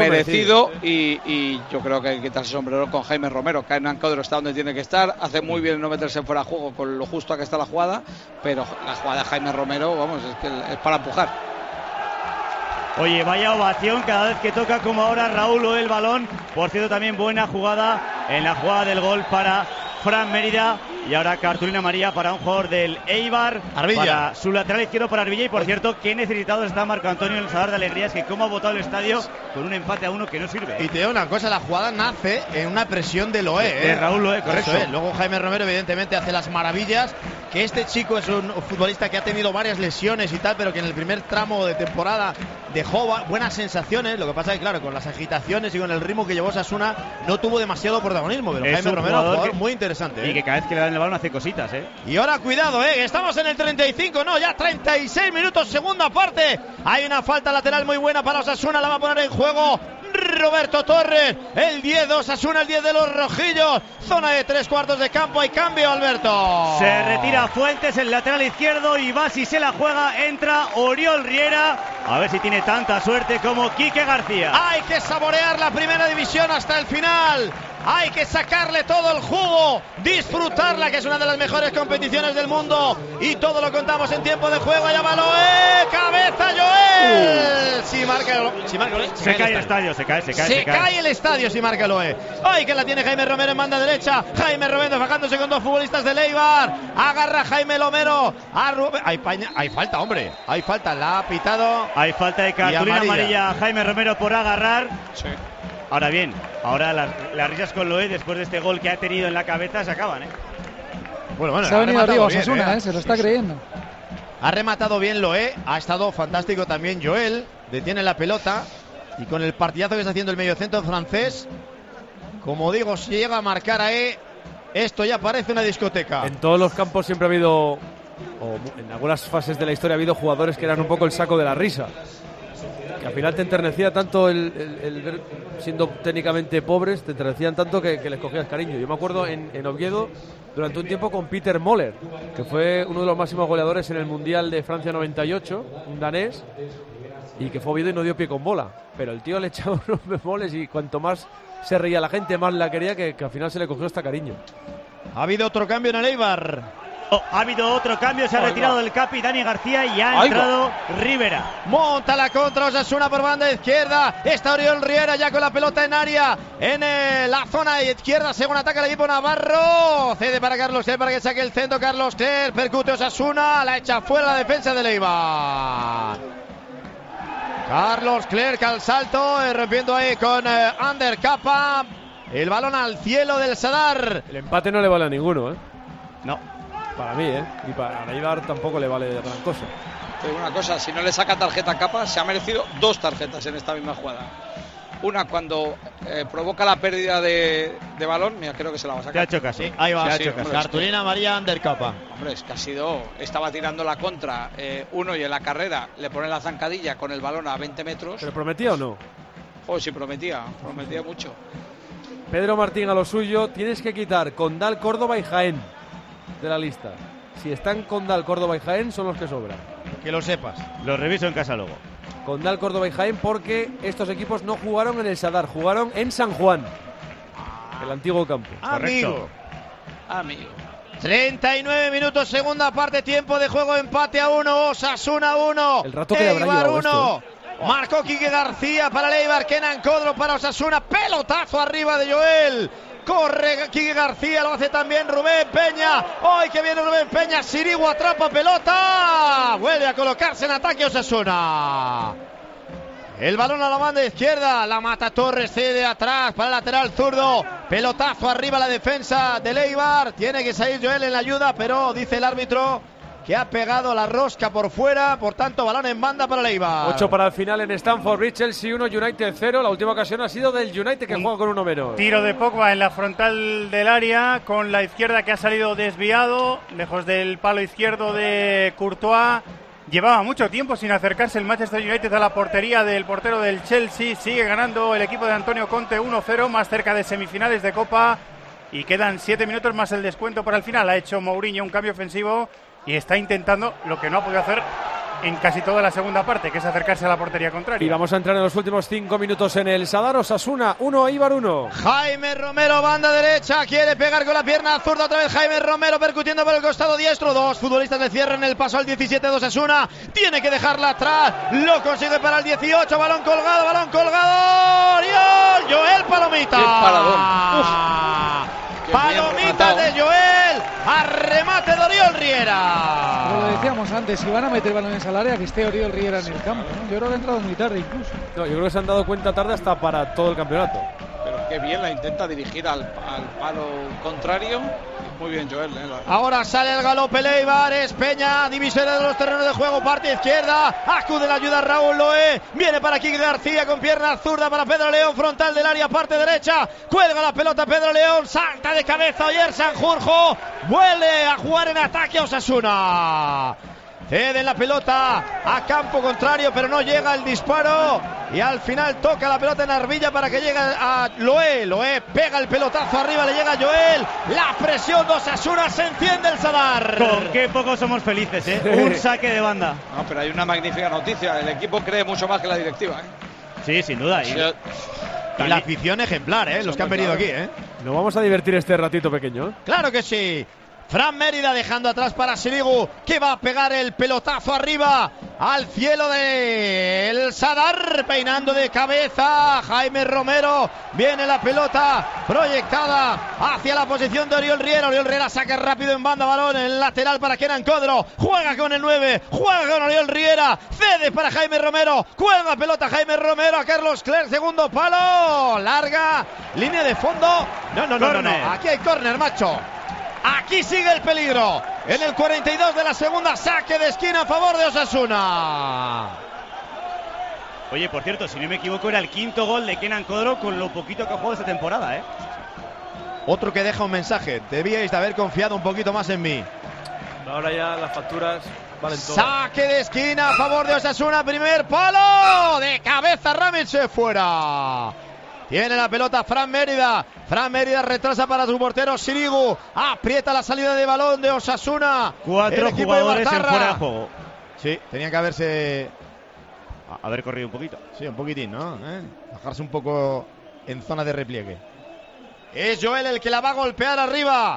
Y yo creo que hay que quitarse el sombrero con Jaime Romero. Kenan Kodro está donde tiene que estar, hace muy bien no meterse fuera de juego con lo justo a que está la jugada, pero la jugada de Jaime Romero, vamos, es para empujar. Oye, vaya ovación cada vez que toca, como ahora Raúl o el balón. Por cierto, también buena jugada en la jugada del gol para Fran Mérida. Y ahora cartulina amarilla para un jugador del Eibar, Arbilla. Para su lateral izquierdo, para Arbilla. Y por cierto, qué necesitado está Marco Antonio en el Sadar de Alegrías, que cómo ha votado el estadio con un empate a 1 que no sirve. Y te digo una cosa, la jugada nace en una presión de Loé. De Raúl Loé, correcto. Luego Jaime Romero evidentemente hace las maravillas. Que este chico es un futbolista que ha tenido varias lesiones y tal, pero que en el primer tramo de temporada dejó buenas sensaciones. Lo que pasa es que claro, con las agitaciones y con el ritmo que llevó Osasuna no tuvo demasiado protagonismo, pero Jaime Romero es un jugador muy interesante. Y que cada vez que le dan el balón hace cositas. Y ahora cuidado, que estamos en el 35, no, ya 36 minutos, segunda parte. Hay una falta lateral muy buena para Osasuna, la va a poner en juego Roberto Torres, el 10 de Osasuna, el 10 de los rojillos. Zona de 3/4 de campo, hay cambio, Alberto. Se retira Fuentes, el lateral izquierdo, y va si se la juega, entra Oriol Riera. A ver si tiene tanta suerte como Quique García. Hay que saborear la primera división hasta el final. Hay que sacarle todo el jugo, disfrutarla, que es una de las mejores competiciones del mundo. Y todo lo contamos en tiempo de juego. Allá va Loé, cabeza Joel. Si marca Loé, se cae el estadio, se cae el estadio si marca Loé. Ay, que la tiene Jaime Romero en banda derecha. Jaime Romero fajándose con dos futbolistas de Eibar. Agarra Jaime Romero a Rubén. Hay falta, hombre. Hay falta, la ha pitado. Hay falta de cartulina amarilla a Jaime Romero por agarrar. Sí. Ahora bien, las risas con Loé después de este gol que ha tenido en la cabeza se acaban, Bueno, se ha venido arriba Osasuna, se lo está creyendo. Ha rematado bien Loé, ha estado fantástico también Joel, detiene la pelota y con el partidazo que está haciendo el mediocentro francés, como digo, si llega a marcar ahí, esto ya parece una discoteca. En todos los campos siempre ha habido, o en algunas fases de la historia ha habido jugadores que eran un poco el saco de la risa. Que al final te enternecía tanto el ver, siendo técnicamente pobres, te enternecían tanto que les cogías cariño. Yo me acuerdo en Oviedo durante un tiempo con Peter Moller, que fue uno de los máximos goleadores en el Mundial de Francia 98, un danés, y que fue Oviedo y no dio pie con bola. Pero el tío le echaba unos bemoles y cuanto más se reía la gente, más la quería, que al final se le cogió hasta cariño. Ha habido otro cambio en el Eibar. Ha habido otro cambio, se ha retirado del capi Dani García y ha entrado Rivera. Monta la contra Osasuna por banda izquierda. Está Oriol Riera ya con la pelota en área. En la zona izquierda, según ataca el equipo navarro. Cede para Carlos Cler para que saque el centro. Carlos Cler, percute Osasuna. La echa fuera la defensa de Eibar. Carlos Clerc al salto, rompiendo ahí con Ander Capa. El balón al cielo del Sadar. El empate no le vale a ninguno, No. Para mí, y para Eibar tampoco le vale gran cosa. Te digo una cosa, si no le saca tarjeta a Capa, se ha merecido 2 tarjetas en esta misma jugada. Una cuando provoca la pérdida de balón, mira, creo que se la va a sacar. Se ha hecho casi. Ahí va, cartulina amarilla Ander Capa. Hombre, es que estaba tirando la contra uno y en la carrera le pone la zancadilla con el balón a 20 metros. ¿Pero prometía o no? Sí, prometía mucho. Pedro Martín a lo suyo, tienes que quitar Condal, Córdoba y Jaén de la lista. Si están Condal, Córdoba y Jaén, son los que sobran. Que lo sepas. Lo reviso en casa luego. Condal, Córdoba y Jaén, porque estos equipos no jugaron en el Sadar, jugaron en San Juan, el antiguo campo. Amigo. 39 minutos, segunda parte, tiempo de juego, empate a 1, Osasuna 1. El rato que le habrá llevado esto, Marcó Quique García para el Eibar, Kenan Kodro para Osasuna, pelotazo arriba de Joel. Corre Quique García, lo hace también Rubén Peña. ¡Ay, que viene Rubén Peña! Sirigu atrapa pelota. Vuelve a colocarse en ataque Osasuna. El balón a la banda izquierda. La mata Torres, cede atrás para el lateral zurdo. Pelotazo arriba la defensa del Eibar. Tiene que salir Joel en la ayuda, pero dice el árbitro que ha pegado la rosca por fuera, por tanto balón en banda para el Eibar. 8 para el final en Stamford Bridge, Chelsea 1, United 0. La última ocasión ha sido del United, que juega con uno menos. Tiro de Pogba en la frontal del área, con la izquierda que ha salido desviado, lejos del palo izquierdo de Courtois. Llevaba mucho tiempo sin acercarse el Manchester United a la portería del portero del Chelsea. Sigue ganando el equipo de Antonio Conte 1-0, más cerca de semifinales de Copa. Y quedan 7 minutos más el descuento para el final. Ha hecho Mourinho un cambio ofensivo y está intentando lo que no ha podido hacer en casi toda la segunda parte, que es acercarse a la portería contraria. Y vamos a entrar en los últimos 5 minutos en el Sadar. Osasuna 1, Eibar 1. Jaime Romero, banda derecha, quiere pegar con la pierna zurda otra vez Jaime Romero, percutiendo por el costado diestro. 2 futbolistas le cierran el paso al 17 de Osasuna. Tiene que dejarla atrás, lo consigue para el 18. Balón colgado. Joel Palomita. ¡Qué paradón! Palomita de Joel, a remate de Oriol Riera. Como lo decíamos antes, si van a meter balones al área, que esté Oriol Riera en el campo, ¿no? Yo creo que ha entrado muy tarde incluso. No, yo creo que se han dado cuenta tarde hasta para todo el campeonato. Pero qué bien la intenta dirigir al palo contrario. Muy bien, Joel. Ahora sale el galope Eibar, es Peña, divisoria de los terrenos de juego, parte izquierda, acude la ayuda Raúl Loé, viene para Kike García con pierna zurda para Pedro León, frontal del área, parte derecha, cuelga la pelota Pedro León, salta de cabeza Oyer Sanjurjo, vuelve a jugar en ataque a Osasuna. Cede la pelota a campo contrario, pero no llega el disparo. Y al final toca la pelota en Arbilla para que llegue a Loé. Loé pega el pelotazo arriba, le llega a Joel. La presión de Osasuna, se enciende el Sadar. Con qué poco somos felices, ¿eh? Un saque de banda. No, pero hay una magnífica noticia. El equipo cree mucho más que la directiva, ¿eh? Sí, sin duda. Y la afición ejemplar, los que han venido aquí, Nos vamos a divertir este ratito pequeño. Claro que sí. Fran Mérida dejando atrás para Sirigu, que va a pegar el pelotazo arriba al cielo del Sadar, peinando de cabeza Jaime Romero. Viene la pelota proyectada hacia la posición de Oriol Riera. Oriol Riera saca rápido en banda, balón en el lateral para Kenan Codro. Juega con el 9, juega con Oriol Riera, cede para Jaime Romero, cuelga pelota Jaime Romero a Carlos Clerc, segundo palo, larga, línea de fondo. No. Aquí hay córner, macho. Aquí sigue el peligro. En el 42 de la segunda, saque de esquina a favor de Osasuna. Oye, por cierto, si no me equivoco, era el 5º gol de Kenan Codro con lo poquito que ha jugado esta temporada, Otro que deja un mensaje. Debíais de haber confiado un poquito más en mí. Ahora ya las facturas valen todo. Saque de esquina a favor de Osasuna. Primer palo. De cabeza Ramis, fuera. Tiene la pelota Fran Mérida. Fran Mérida retrasa para su portero Sirigu. Aprieta la salida de balón de Osasuna. 4 jugadores en fuera de juego. Sí, tenían que haber corrido un poquito. Sí, un poquitín, ¿no? Bajarse un poco en zona de repliegue. Es Joel el que la va a golpear arriba.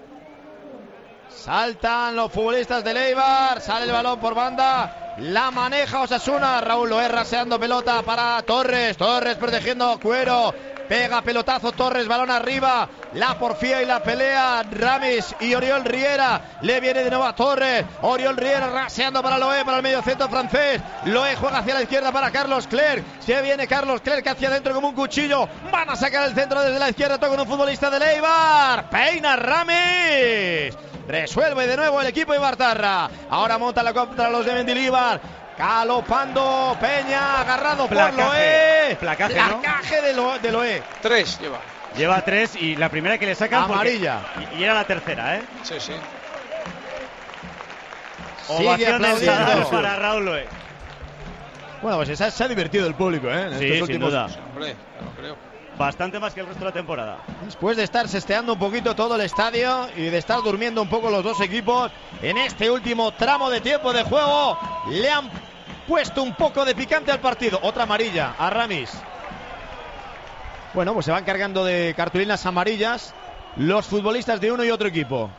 Saltan los futbolistas del Eibar. Sale el balón por banda. La maneja Osasuna. Raúl Loé raseando pelota para Torres. Torres protegiendo Cuero. Pega pelotazo Torres, balón arriba. La porfía y la pelea Ramis y Oriol Riera. Le viene de nuevo a Torres. Oriol Riera raseando para Loé, para el medio centro francés. Loé juega hacia la izquierda para Carlos Clerc. Se viene Carlos Clerc hacia adentro como un cuchillo. Van a sacar el centro desde la izquierda. Toca un futbolista del Eibar. Peina Ramis. Resuelve de nuevo el equipo Ibartarra. Ahora monta la contra los de Mendilibar. Galopando Peña, agarrado por Loé. Placaje, ¿no? de Loé. 3 lleva. Lleva 3 y la primera que le sacan amarilla. Y era la tercera, Sí. Ovación del Sadar para Raúl Loé. Bueno, pues se ha divertido el público, en sí, estos últimos... sin duda. Hombre, lo creo. Bastante más que el resto de la temporada. Después de estar sesteando un poquito todo el estadio y de estar durmiendo un poco los dos equipos, en este último tramo de tiempo de juego le han puesto un poco de picante al partido. Otra amarilla a Ramis. Bueno, pues se van cargando de cartulinas amarillas los futbolistas de uno y otro equipo.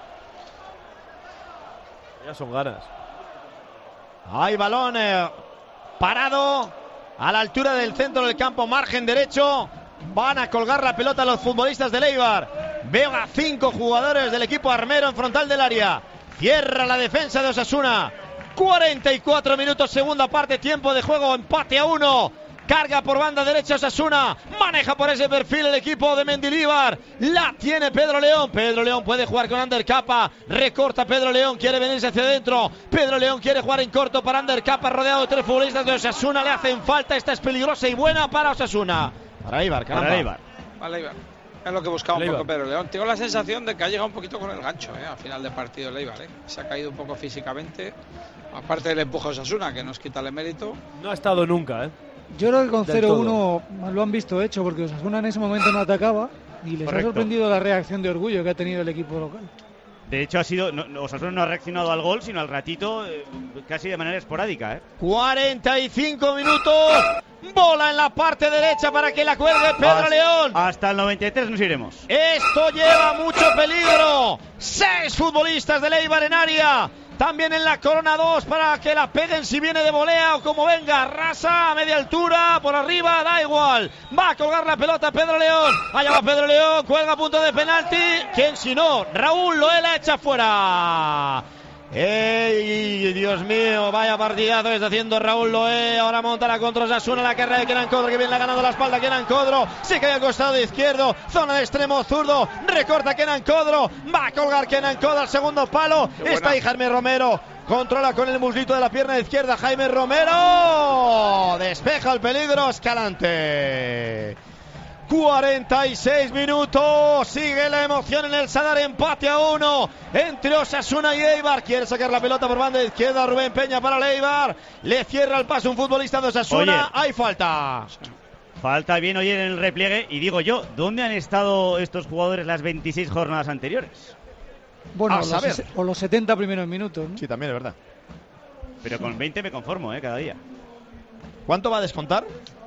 Ya son ganas. Hay balón parado a la altura del centro del campo, margen derecho. Van a colgar la pelota los futbolistas del Eibar. Veo a 5 jugadores del equipo armero en frontal del área. Cierra la defensa de Osasuna. 44 minutos, segunda parte, tiempo de juego, empate a 1. Carga por banda derecha Osasuna. Maneja por ese perfil el equipo de Mendilibar. La tiene Pedro León. Pedro León puede jugar con Ander Capa. Recorta Pedro León. Quiere venirse hacia adentro. Pedro León quiere jugar en corto para Ander Capa. Rodeado de 3 futbolistas de Osasuna. Le hacen falta. Esta es peligrosa y buena para Osasuna. Para Eibar, caramba. Para Eibar. Es lo que buscaba un Eibar. poco Pedro León. Tengo la sensación de que ha llegado un poquito con el gancho, al final del partido el Eibar. Se ha caído un poco físicamente. Aparte del empuje a Osasuna, que nos quita el mérito. No ha estado nunca, Yo creo que con Del 0-1 lo han visto hecho, porque Osasuna en ese momento no atacaba y les Correcto. ha sorprendido la reacción de orgullo que ha tenido el equipo local. De hecho, Osasuna no ha reaccionado al gol, sino al ratito, casi de manera esporádica. 45 minutos. Bola en la parte derecha para que la cuelgue Pedro León. Hasta el 93 nos iremos. Esto lleva mucho peligro. 6 futbolistas del Eibar en área. También en la corona 2 para que la peguen si viene de volea o como venga. Rasa a media altura, por arriba, da igual. Va a colgar la pelota Pedro León. Allá va Pedro León, cuelga a punto de penalti. ¿Quién si no? Raúl Loé la echa fuera. ¡Ey, Dios mío! Vaya partidazo está haciendo Raúl Loé. Ahora monta la contra Osasuna, la carrera de Kenan Kodro, que bien le ha ganado la espalda Kenan Kodro. Se cae al costado izquierdo, zona de extremo zurdo. Recorta Kenan Kodro. Va a colgar Kenan Kodro al segundo palo. Está ahí Jaime Romero. Controla con el muslito de la pierna izquierda Jaime Romero. Despeja el peligro Escalante. 46 minutos, sigue la emoción en el Sadar, empate a 1 entre Osasuna y Eibar. Quiere sacar la pelota por banda izquierda Rubén Peña para el Eibar, le cierra el paso un futbolista de Osasuna. Hay falta. Falta bien hoy en el repliegue. Y digo yo, ¿dónde han estado estos jugadores las 26 jornadas anteriores? Bueno, los 70 primeros minutos, ¿no? Sí, también es verdad. Pero con 20 me conformo, cada día. ¿Cuánto va a descontar?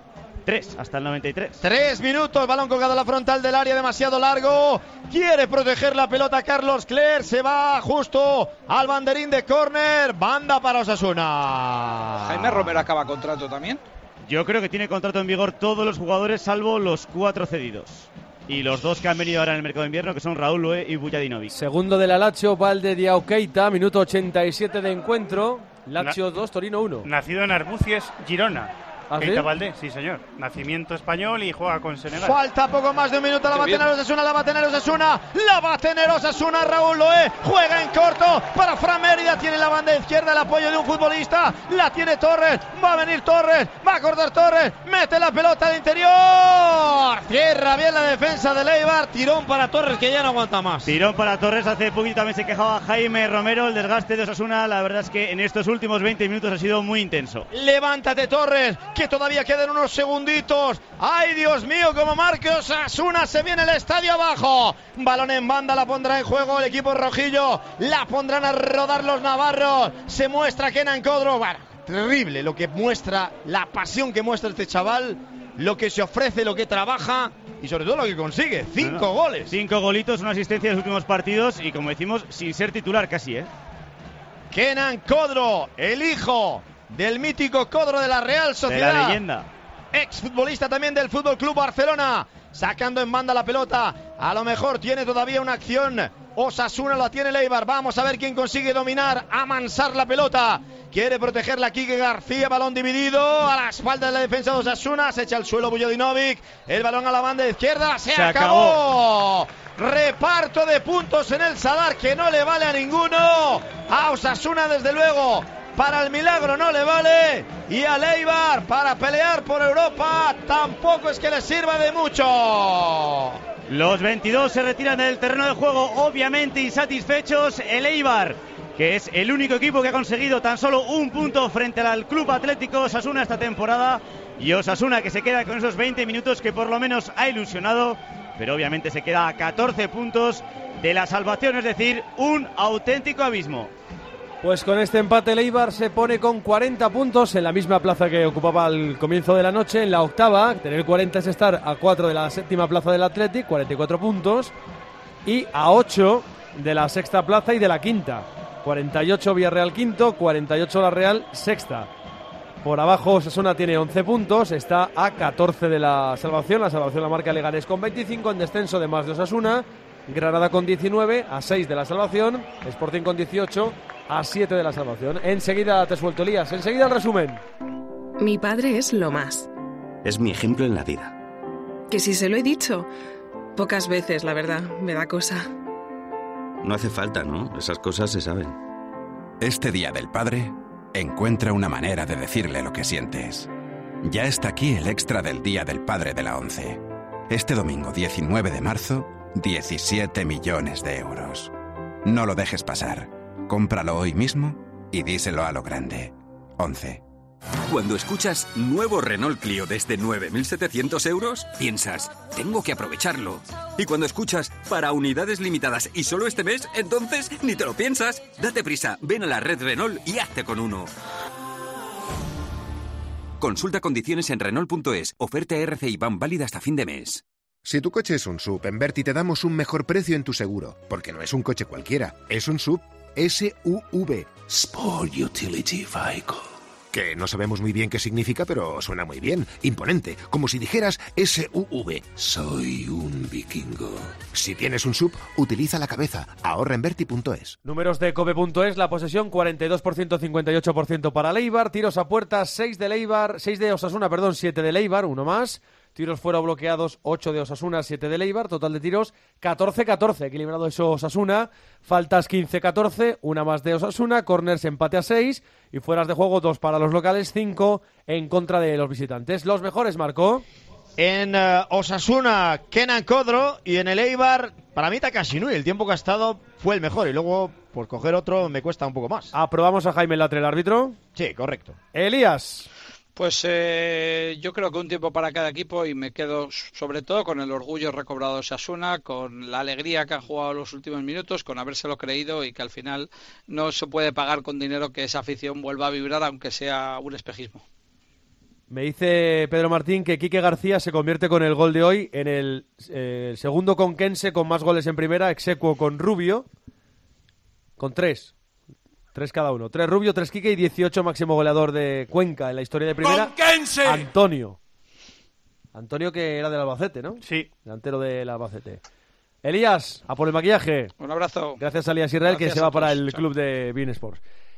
3, hasta el 93. 3 minutos, balón colgado a la frontal del área, demasiado largo. Quiere proteger la pelota Carlos Cler, se va justo al banderín de córner. Banda para Osasuna. Jaime Romero acaba contrato también. Yo creo que tiene contrato en vigor todos los jugadores, salvo los 4 cedidos. Y los 2 que han venido ahora en el mercado de invierno, que son Raúl Loé y Bujadinovic. Segundo de la Lazio, Valde Diao Keita, minuto 87 de encuentro. Lazio 2, Torino 1. Nacido en Arbucies, Girona. ¿Ah, Keita sí? Valdés, sí señor. Nacimiento español y juega con Senegal. Falta poco más de un minuto, la va a tener Osasuna, la va a tener Osasuna, la va a tener Osasuna. Raúl Loé juega en corto para Fran Mérida, tiene la banda izquierda, el apoyo de un futbolista, la tiene Torres, va a venir Torres, va a cortar Torres, mete la pelota al interior, cierra bien la defensa de Eibar, tirón para Torres que ya no aguanta más. Tirón para Torres, hace poquito también se quejaba Jaime Romero, el desgaste de Osasuna, la verdad es que en estos últimos 20 minutos ha sido muy intenso. Levántate Torres, que todavía quedan unos segunditos. ¡Ay, Dios mío! Como marque Osasuna, se viene el estadio abajo. Balón en banda, la pondrá en juego el equipo rojillo. La pondrán a rodar los navarros. Se muestra Kenan Kodro. Bueno, terrible lo que muestra, la pasión que muestra este chaval, lo que se ofrece, lo que trabaja y sobre todo lo que consigue. 5 goles. 5 golitos, una asistencia en los últimos partidos y, como decimos, sin ser titular casi, Kenan Kodro, el hijo del mítico Kodro de la Real Sociedad. De la leyenda. Exfutbolista también del Fútbol Club Barcelona. Sacando en banda la pelota. A lo mejor tiene todavía una acción. Osasuna la tiene el Eibar. Vamos a ver quién consigue dominar, amansar la pelota. Quiere protegerla Quique García. Balón dividido a la espalda de la defensa de Osasuna. Se echa al suelo Bujadinovic. El balón a la banda izquierda. Se acabó. Reparto de puntos en el Sadar que no le vale a ninguno. A Osasuna desde luego. Para el milagro no le vale. Y al Eibar para pelear por Europa tampoco es que le sirva de mucho. Los 22 se retiran del terreno de juego, obviamente insatisfechos. El Eibar, que es el único equipo que ha conseguido tan solo un punto frente al Club Atlético Osasuna esta temporada. Y Osasuna, que se queda con esos 20 minutos que por lo menos ha ilusionado, pero obviamente se queda a 14 puntos de la salvación, es decir, un auténtico abismo. Pues con este empate el Eibar se pone con 40 puntos en la misma plaza que ocupaba al comienzo de la noche, en la octava. Tener 40 es estar a 4 de la séptima plaza del Athletic, 44 puntos, y a 8 de la sexta plaza y de la quinta. 48 Villarreal quinto, 48 la Real sexta. Por abajo Osasuna tiene 11 puntos, está a 14 de la salvación la marca Leganés con 25, en descenso de más de Osasuna. Granada con 19, a 6 de la salvación. Sporting con 18, a 7 de la salvación. Enseguida te suelto, Elías. Enseguida el resumen. Mi padre es lo más. Es mi ejemplo en la vida. Que si se lo he dicho, pocas veces, la verdad, me da cosa. No hace falta, ¿no? Esas cosas se saben. Este Día del Padre, encuentra una manera de decirle lo que sientes. Ya está aquí el extra del Día del Padre de la ONCE. Este domingo 19 de marzo, 17 millones de euros. No lo dejes pasar. Cómpralo hoy mismo y díselo a lo grande. 11. Cuando escuchas nuevo Renault Clio desde 9.700 euros, piensas, tengo que aprovecharlo. Y cuando escuchas para unidades limitadas y solo este mes, entonces ni te lo piensas. Date prisa, ven a la red Renault y hazte con uno. Consulta condiciones en Renault.es. Oferta RCI Ban válida hasta fin de mes. Si tu coche es un SUV, en Verti te damos un mejor precio en tu seguro. Porque no es un coche cualquiera, es un SUV. SUV. Sport Utility Vehicle. Que no sabemos muy bien qué significa, pero suena muy bien. Imponente, como si dijeras SUV. Soy un vikingo. Si tienes un SUV, utiliza la cabeza. Ahorra en Verti.es. Números de Cope.es, la posesión 42%, 58% para Leibar. Tiros a puerta, 6 de Osasuna, 7 de Leibar, uno más. Tiros fuera bloqueados, 8 de Osasuna, 7 de Leibar. Total de tiros, 14-14. Equilibrado eso Osasuna. Faltas 15-14, una más de Osasuna. Corners empate a 6. Y fueras de juego, 2 para los locales, 5 en contra de los visitantes. Los mejores, Marco. En Osasuna, Kenan Kodro. Y en el Eibar, para mí Takashi Nui. El tiempo que ha estado fue el mejor. Y luego, por coger otro, me cuesta un poco más. ¿Aprobamos a Jaime Latre, el árbitro? Sí, correcto. Elías. Pues yo creo que un tiempo para cada equipo y me quedo sobre todo con el orgullo recobrado de Osasuna, con la alegría que han jugado los últimos minutos, con habérselo creído y que al final no se puede pagar con dinero que esa afición vuelva a vibrar aunque sea un espejismo. Me dice Pedro Martín que Quique García se convierte con el gol de hoy en el segundo conquense con más goles en primera, ex aequo con Rubio, con 3. 3 cada uno. 3 Rubio, 3 Quique y 18 máximo goleador de Cuenca en la historia de primera. ¡Conquense! Antonio que era del Albacete, ¿no? Sí. Delantero del Albacete. Elías, a por el maquillaje. Un abrazo. Gracias a Elías Israel, que se va para el club de Bein Sports.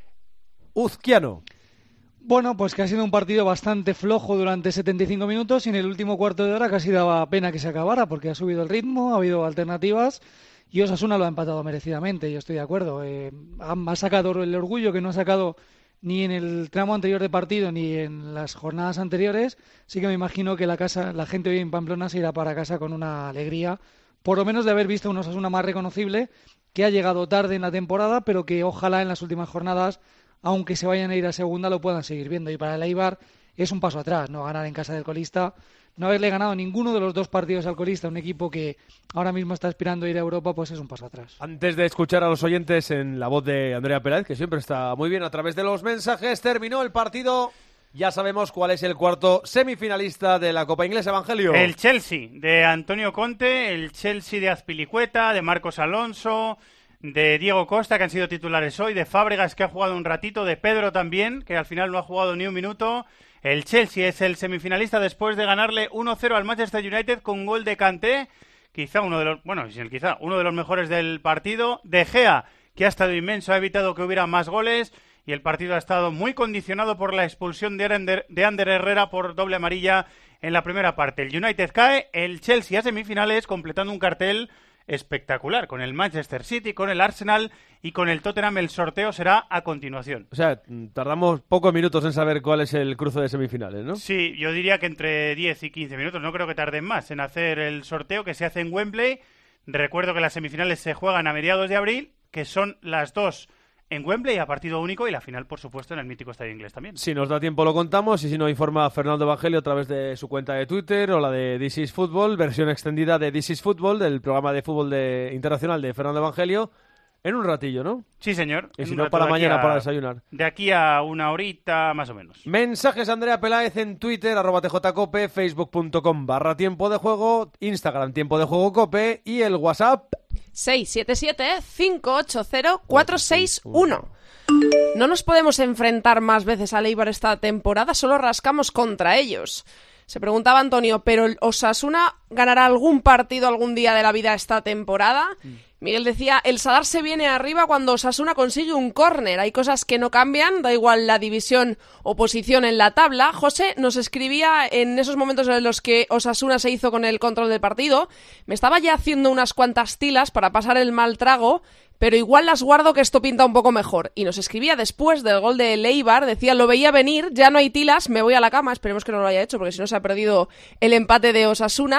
Uzquiano. Bueno, pues que ha sido un partido bastante flojo durante 75 minutos y en el último cuarto de hora casi daba pena que se acabara porque ha subido el ritmo, ha habido alternativas. Y Osasuna lo ha empatado merecidamente, yo estoy de acuerdo. Ha sacado el orgullo que no ha sacado ni en el tramo anterior de partido ni en las jornadas anteriores. Sí que me imagino que la gente hoy en Pamplona se irá para casa con una alegría, por lo menos de haber visto un Osasuna más reconocible, que ha llegado tarde en la temporada, pero que ojalá en las últimas jornadas, aunque se vayan a ir a segunda, lo puedan seguir viendo. Y para el Eibar es un paso atrás, no ganar en casa del colista. No haberle ganado ninguno de los 2 partidos al colista, un equipo que ahora mismo está aspirando a ir a Europa, pues es un paso atrás. Antes de escuchar a los oyentes en la voz de Andrea Peláez, que siempre está muy bien a través de los mensajes, terminó el partido. Ya sabemos cuál es el cuarto semifinalista de la Copa Inglesa, Evangelio. El Chelsea de Antonio Conte, el Chelsea de Azpilicueta, de Marcos Alonso, de Diego Costa, que han sido titulares hoy, de Fábregas, que ha jugado un ratito, de Pedro también, que al final no ha jugado ni un minuto. El Chelsea es el semifinalista después de ganarle 1-0 al Manchester United con gol de Kanté, uno de los mejores del partido. De Gea, que ha estado inmenso, ha evitado que hubiera más goles y el partido ha estado muy condicionado por la expulsión de Ander Herrera por doble amarilla en la primera parte. El United cae, el Chelsea a semifinales, completando un cartel espectacular con el Manchester City, con el Arsenal y con el Tottenham. El sorteo será a continuación. O sea, tardamos pocos minutos en saber cuál es el cruce de semifinales, ¿no? Sí, yo diría que entre 10 y 15 minutos. No creo que tarden más en hacer el sorteo, que se hace en Wembley. Recuerdo que las semifinales se juegan a mediados de abril, que son las 2 en Wembley a partido único y la final, por supuesto, en el mítico Estadio Inglés también. Si nos da tiempo lo contamos y si no, informa Fernando Evangelio a través de su cuenta de Twitter o la de This is Football, versión extendida de This is Football, del programa de fútbol internacional de Fernando Evangelio, en un ratillo, ¿no? Sí, señor. Y si no, para mañana, para desayunar. De aquí a una horita, más o menos. Mensajes Andrea Peláez en Twitter, @tjcope, facebook.com/tiempo de juego, Instagram tiempo de juego cope y el WhatsApp 677-580-461. No nos podemos enfrentar más veces al Eibar esta temporada, solo rascamos contra ellos. Se preguntaba Antonio, ¿pero el Osasuna ganará algún partido algún día de la vida esta temporada? Miguel decía, el Sadar se viene arriba cuando Osasuna consigue un córner. Hay cosas que no cambian, da igual la división o posición en la tabla. José nos escribía en esos momentos en los que Osasuna se hizo con el control del partido. Me estaba ya haciendo unas cuantas tilas para pasar el mal trago, pero igual las guardo que esto pinta un poco mejor. Y nos escribía después del gol de Eibar, decía, lo veía venir, ya no hay tilas, me voy a la cama. Esperemos que no lo haya hecho, porque si no se ha perdido el empate de Osasuna.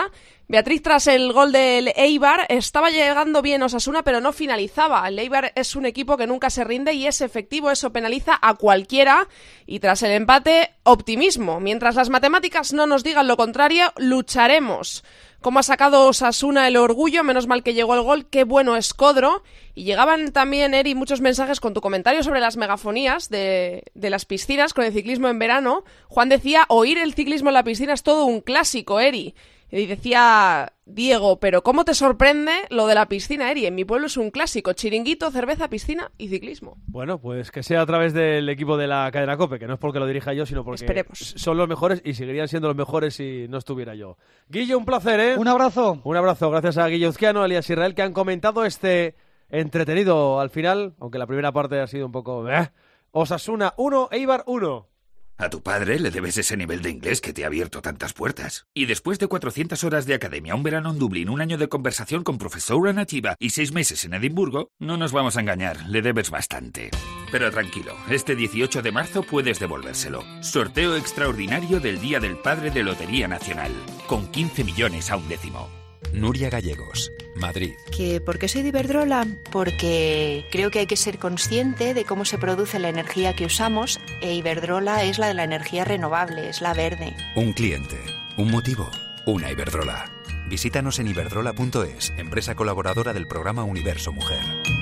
Beatriz, tras el gol del Eibar, estaba llegando bien Osasuna, pero no finalizaba. El Eibar es un equipo que nunca se rinde y es efectivo, eso penaliza a cualquiera. Y tras el empate, optimismo. Mientras las matemáticas no nos digan lo contrario, lucharemos. Cómo ha sacado Osasuna el orgullo, menos mal que llegó el gol, qué bueno es Codro. Y llegaban también, Eri, muchos mensajes con tu comentario sobre las megafonías de las piscinas con el ciclismo en verano. Juan decía, oír el ciclismo en la piscina es todo un clásico, Eri. Y decía Diego, pero ¿cómo te sorprende lo de la piscina, Eri? En mi pueblo es un clásico, chiringuito, cerveza, piscina y ciclismo. Bueno, pues que sea a través del equipo de la cadena COPE, que no es porque lo dirija yo, sino porque son los mejores y seguirían siendo los mejores si no estuviera yo. Guille, un placer, ¿eh? Un abrazo. Un abrazo, gracias a Guille Uzquiano, alias Israel, que han comentado este entretenido al final, aunque la primera parte ha sido un poco... Osasuna 1, Eibar 1. A tu padre le debes ese nivel de inglés que te ha abierto tantas puertas. Y después de 400 horas de academia, un verano en Dublín, un año de conversación con profesora nativa y 6 meses en Edimburgo, no nos vamos a engañar, le debes bastante. Pero tranquilo, este 18 de marzo puedes devolvérselo. Sorteo extraordinario del Día del Padre de Lotería Nacional, con 15 millones a un décimo. Nuria Gallegos, Madrid. ¿Por qué soy de Iberdrola? Porque creo que hay que ser consciente de cómo se produce la energía que usamos e Iberdrola es la de la energía renovable, es la verde. Un cliente, un motivo, una Iberdrola. Visítanos en iberdrola.es, empresa colaboradora del programa Universo Mujer.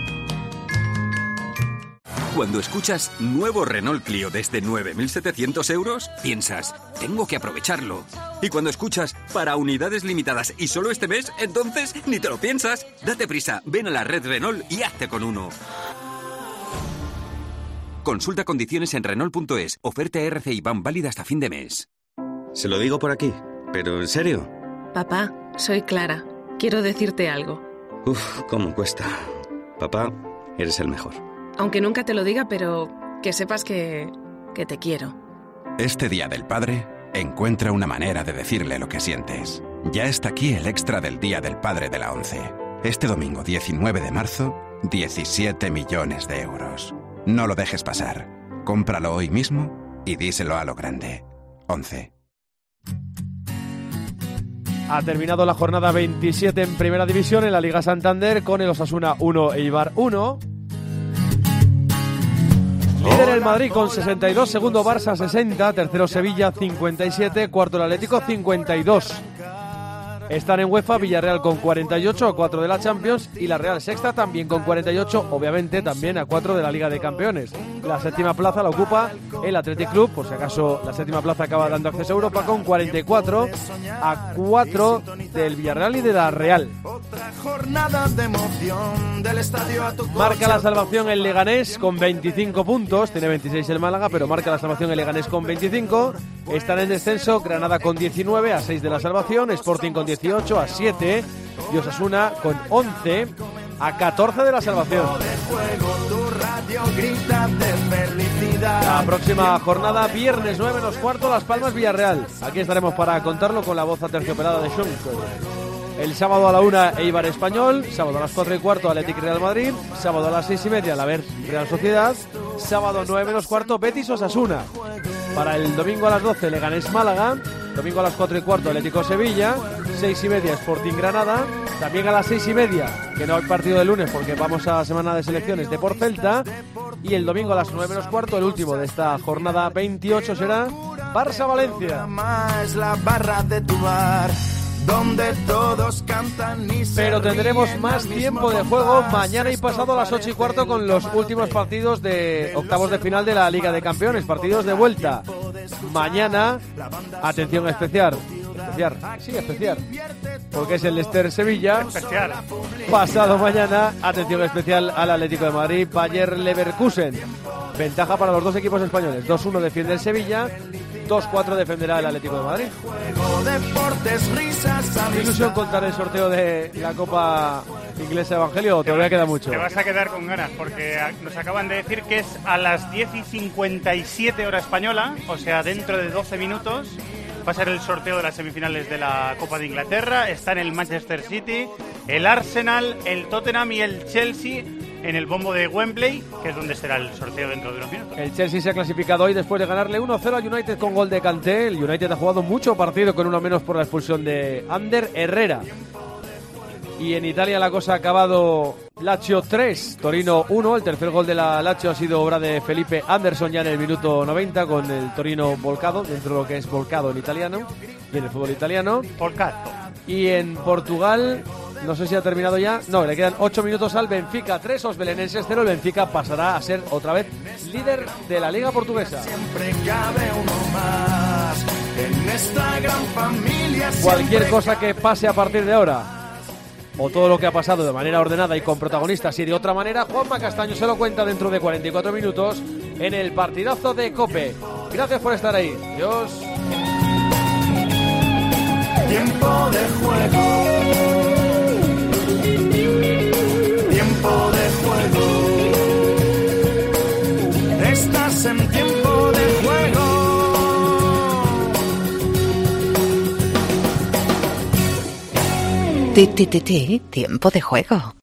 Cuando escuchas nuevo Renault Clio desde 9.700 euros, piensas, tengo que aprovecharlo. Y cuando escuchas, para unidades limitadas y solo este mes, entonces ni te lo piensas. Date prisa, ven a la red Renault y hazte con uno. Consulta condiciones en Renault.es. Oferta RCI Ban válida hasta fin de mes. Se lo digo por aquí, pero ¿en serio? Papá, soy Clara. Quiero decirte algo. Uf, cómo cuesta. Papá, eres el mejor. Aunque nunca te lo diga, pero que sepas que te quiero. Este Día del Padre, encuentra una manera de decirle lo que sientes. Ya está aquí el extra del Día del Padre de la ONCE. Este domingo 19 de marzo, 17 millones de euros. No lo dejes pasar. Cómpralo hoy mismo y díselo a lo grande. ONCE. Ha terminado la jornada 27 en Primera División en la Liga Santander con el Osasuna 1, Eibar 1. Líder el Madrid con 62, segundo Barça 60, tercero Sevilla 57, cuarto el Atlético 52. Están en UEFA Villarreal con 48, a 4 de la Champions, y la Real Sexta también con 48, obviamente también a 4 de la Liga de Campeones. La séptima plaza la ocupa el Athletic Club, por si acaso la séptima plaza acaba dando acceso a Europa con 44, a 4 del Villarreal y de la Real. Marca la salvación el Leganés con 25 puntos, tiene 26 el Málaga, pero marca la salvación el Leganés con 25. Están en descenso Granada con 19, a 6 de la salvación, Sporting con 18, a 7, y Osasuna con 11, a 14 de la salvación. La próxima jornada, viernes 9 menos cuarto, Las Palmas Villarreal. Aquí estaremos para contarlo con la voz aterciopelada de Sean. El sábado a la 1, Eibar Español. Sábado a las 4 y cuarto, Athletic Real Madrid. Sábado a las 6 y media, la Real Sociedad. Sábado 9 menos cuarto, Betis Osasuna. Para el domingo a las 12, Leganés Málaga. Domingo a las 4 y cuarto, Atlético Sevilla. 6 y media, Sporting Granada. También a las 6 y media, que no hay partido de lunes porque vamos a semana de selecciones, de por Celta. Y el domingo a las 9 menos cuarto, el último de esta jornada 28, será Barça-Valencia. Donde todos cantan y pero tendremos más tiempo de juego mañana y pasado a las 8 y cuarto con los últimos partidos de octavos de final de la Liga de Campeones, partidos de vuelta. Mañana, atención especial, porque es el Leicester-Sevilla. Especial. Pasado mañana, atención especial al Atlético de Madrid, Bayer Leverkusen. Ventaja para los dos equipos españoles, 2-1 defiende el Sevilla, 2-4 defenderá el Atlético de Madrid. ¿Qué ilusión contar el sorteo de la Copa Inglesa Evangelio? Todavía queda mucho. Te vas a quedar con ganas porque nos acaban de decir que es a las 10:57 hora española, o sea, dentro de 12 minutos. Va a ser el sorteo de las semifinales de la Copa de Inglaterra. Están el Manchester City, el Arsenal, el Tottenham y el Chelsea en el bombo de Wembley, que es donde será el sorteo dentro de unos minutos. El Chelsea se ha clasificado hoy después de ganarle 1-0 al United con gol de Kanté. El United ha jugado mucho partido con uno menos por la expulsión de Ander Herrera. Y en Italia la cosa ha acabado Lazio 3, Torino 1. El tercer gol de la Lazio ha sido obra de Felipe Anderson ya en el minuto 90 con el Torino volcado, dentro de lo que es volcado en italiano y en el fútbol italiano. Volcato. Y en Portugal, no sé si ha terminado ya, no, le quedan 8 minutos al Benfica 3, os belenenses 0. El Benfica pasará a ser otra vez líder de la Liga Portuguesa. Siempre cabe uno más en esta gran familia. Cualquier cosa que pase a partir de ahora, o todo lo que ha pasado de manera ordenada y con protagonistas y de otra manera, Juanma Castaño se lo cuenta dentro de 44 minutos en el partidazo de COPE. Gracias por estar ahí. Adiós. Tiempo de juego. Tiempo de juego. Estás en tiempo de juego. Tiempo de juego.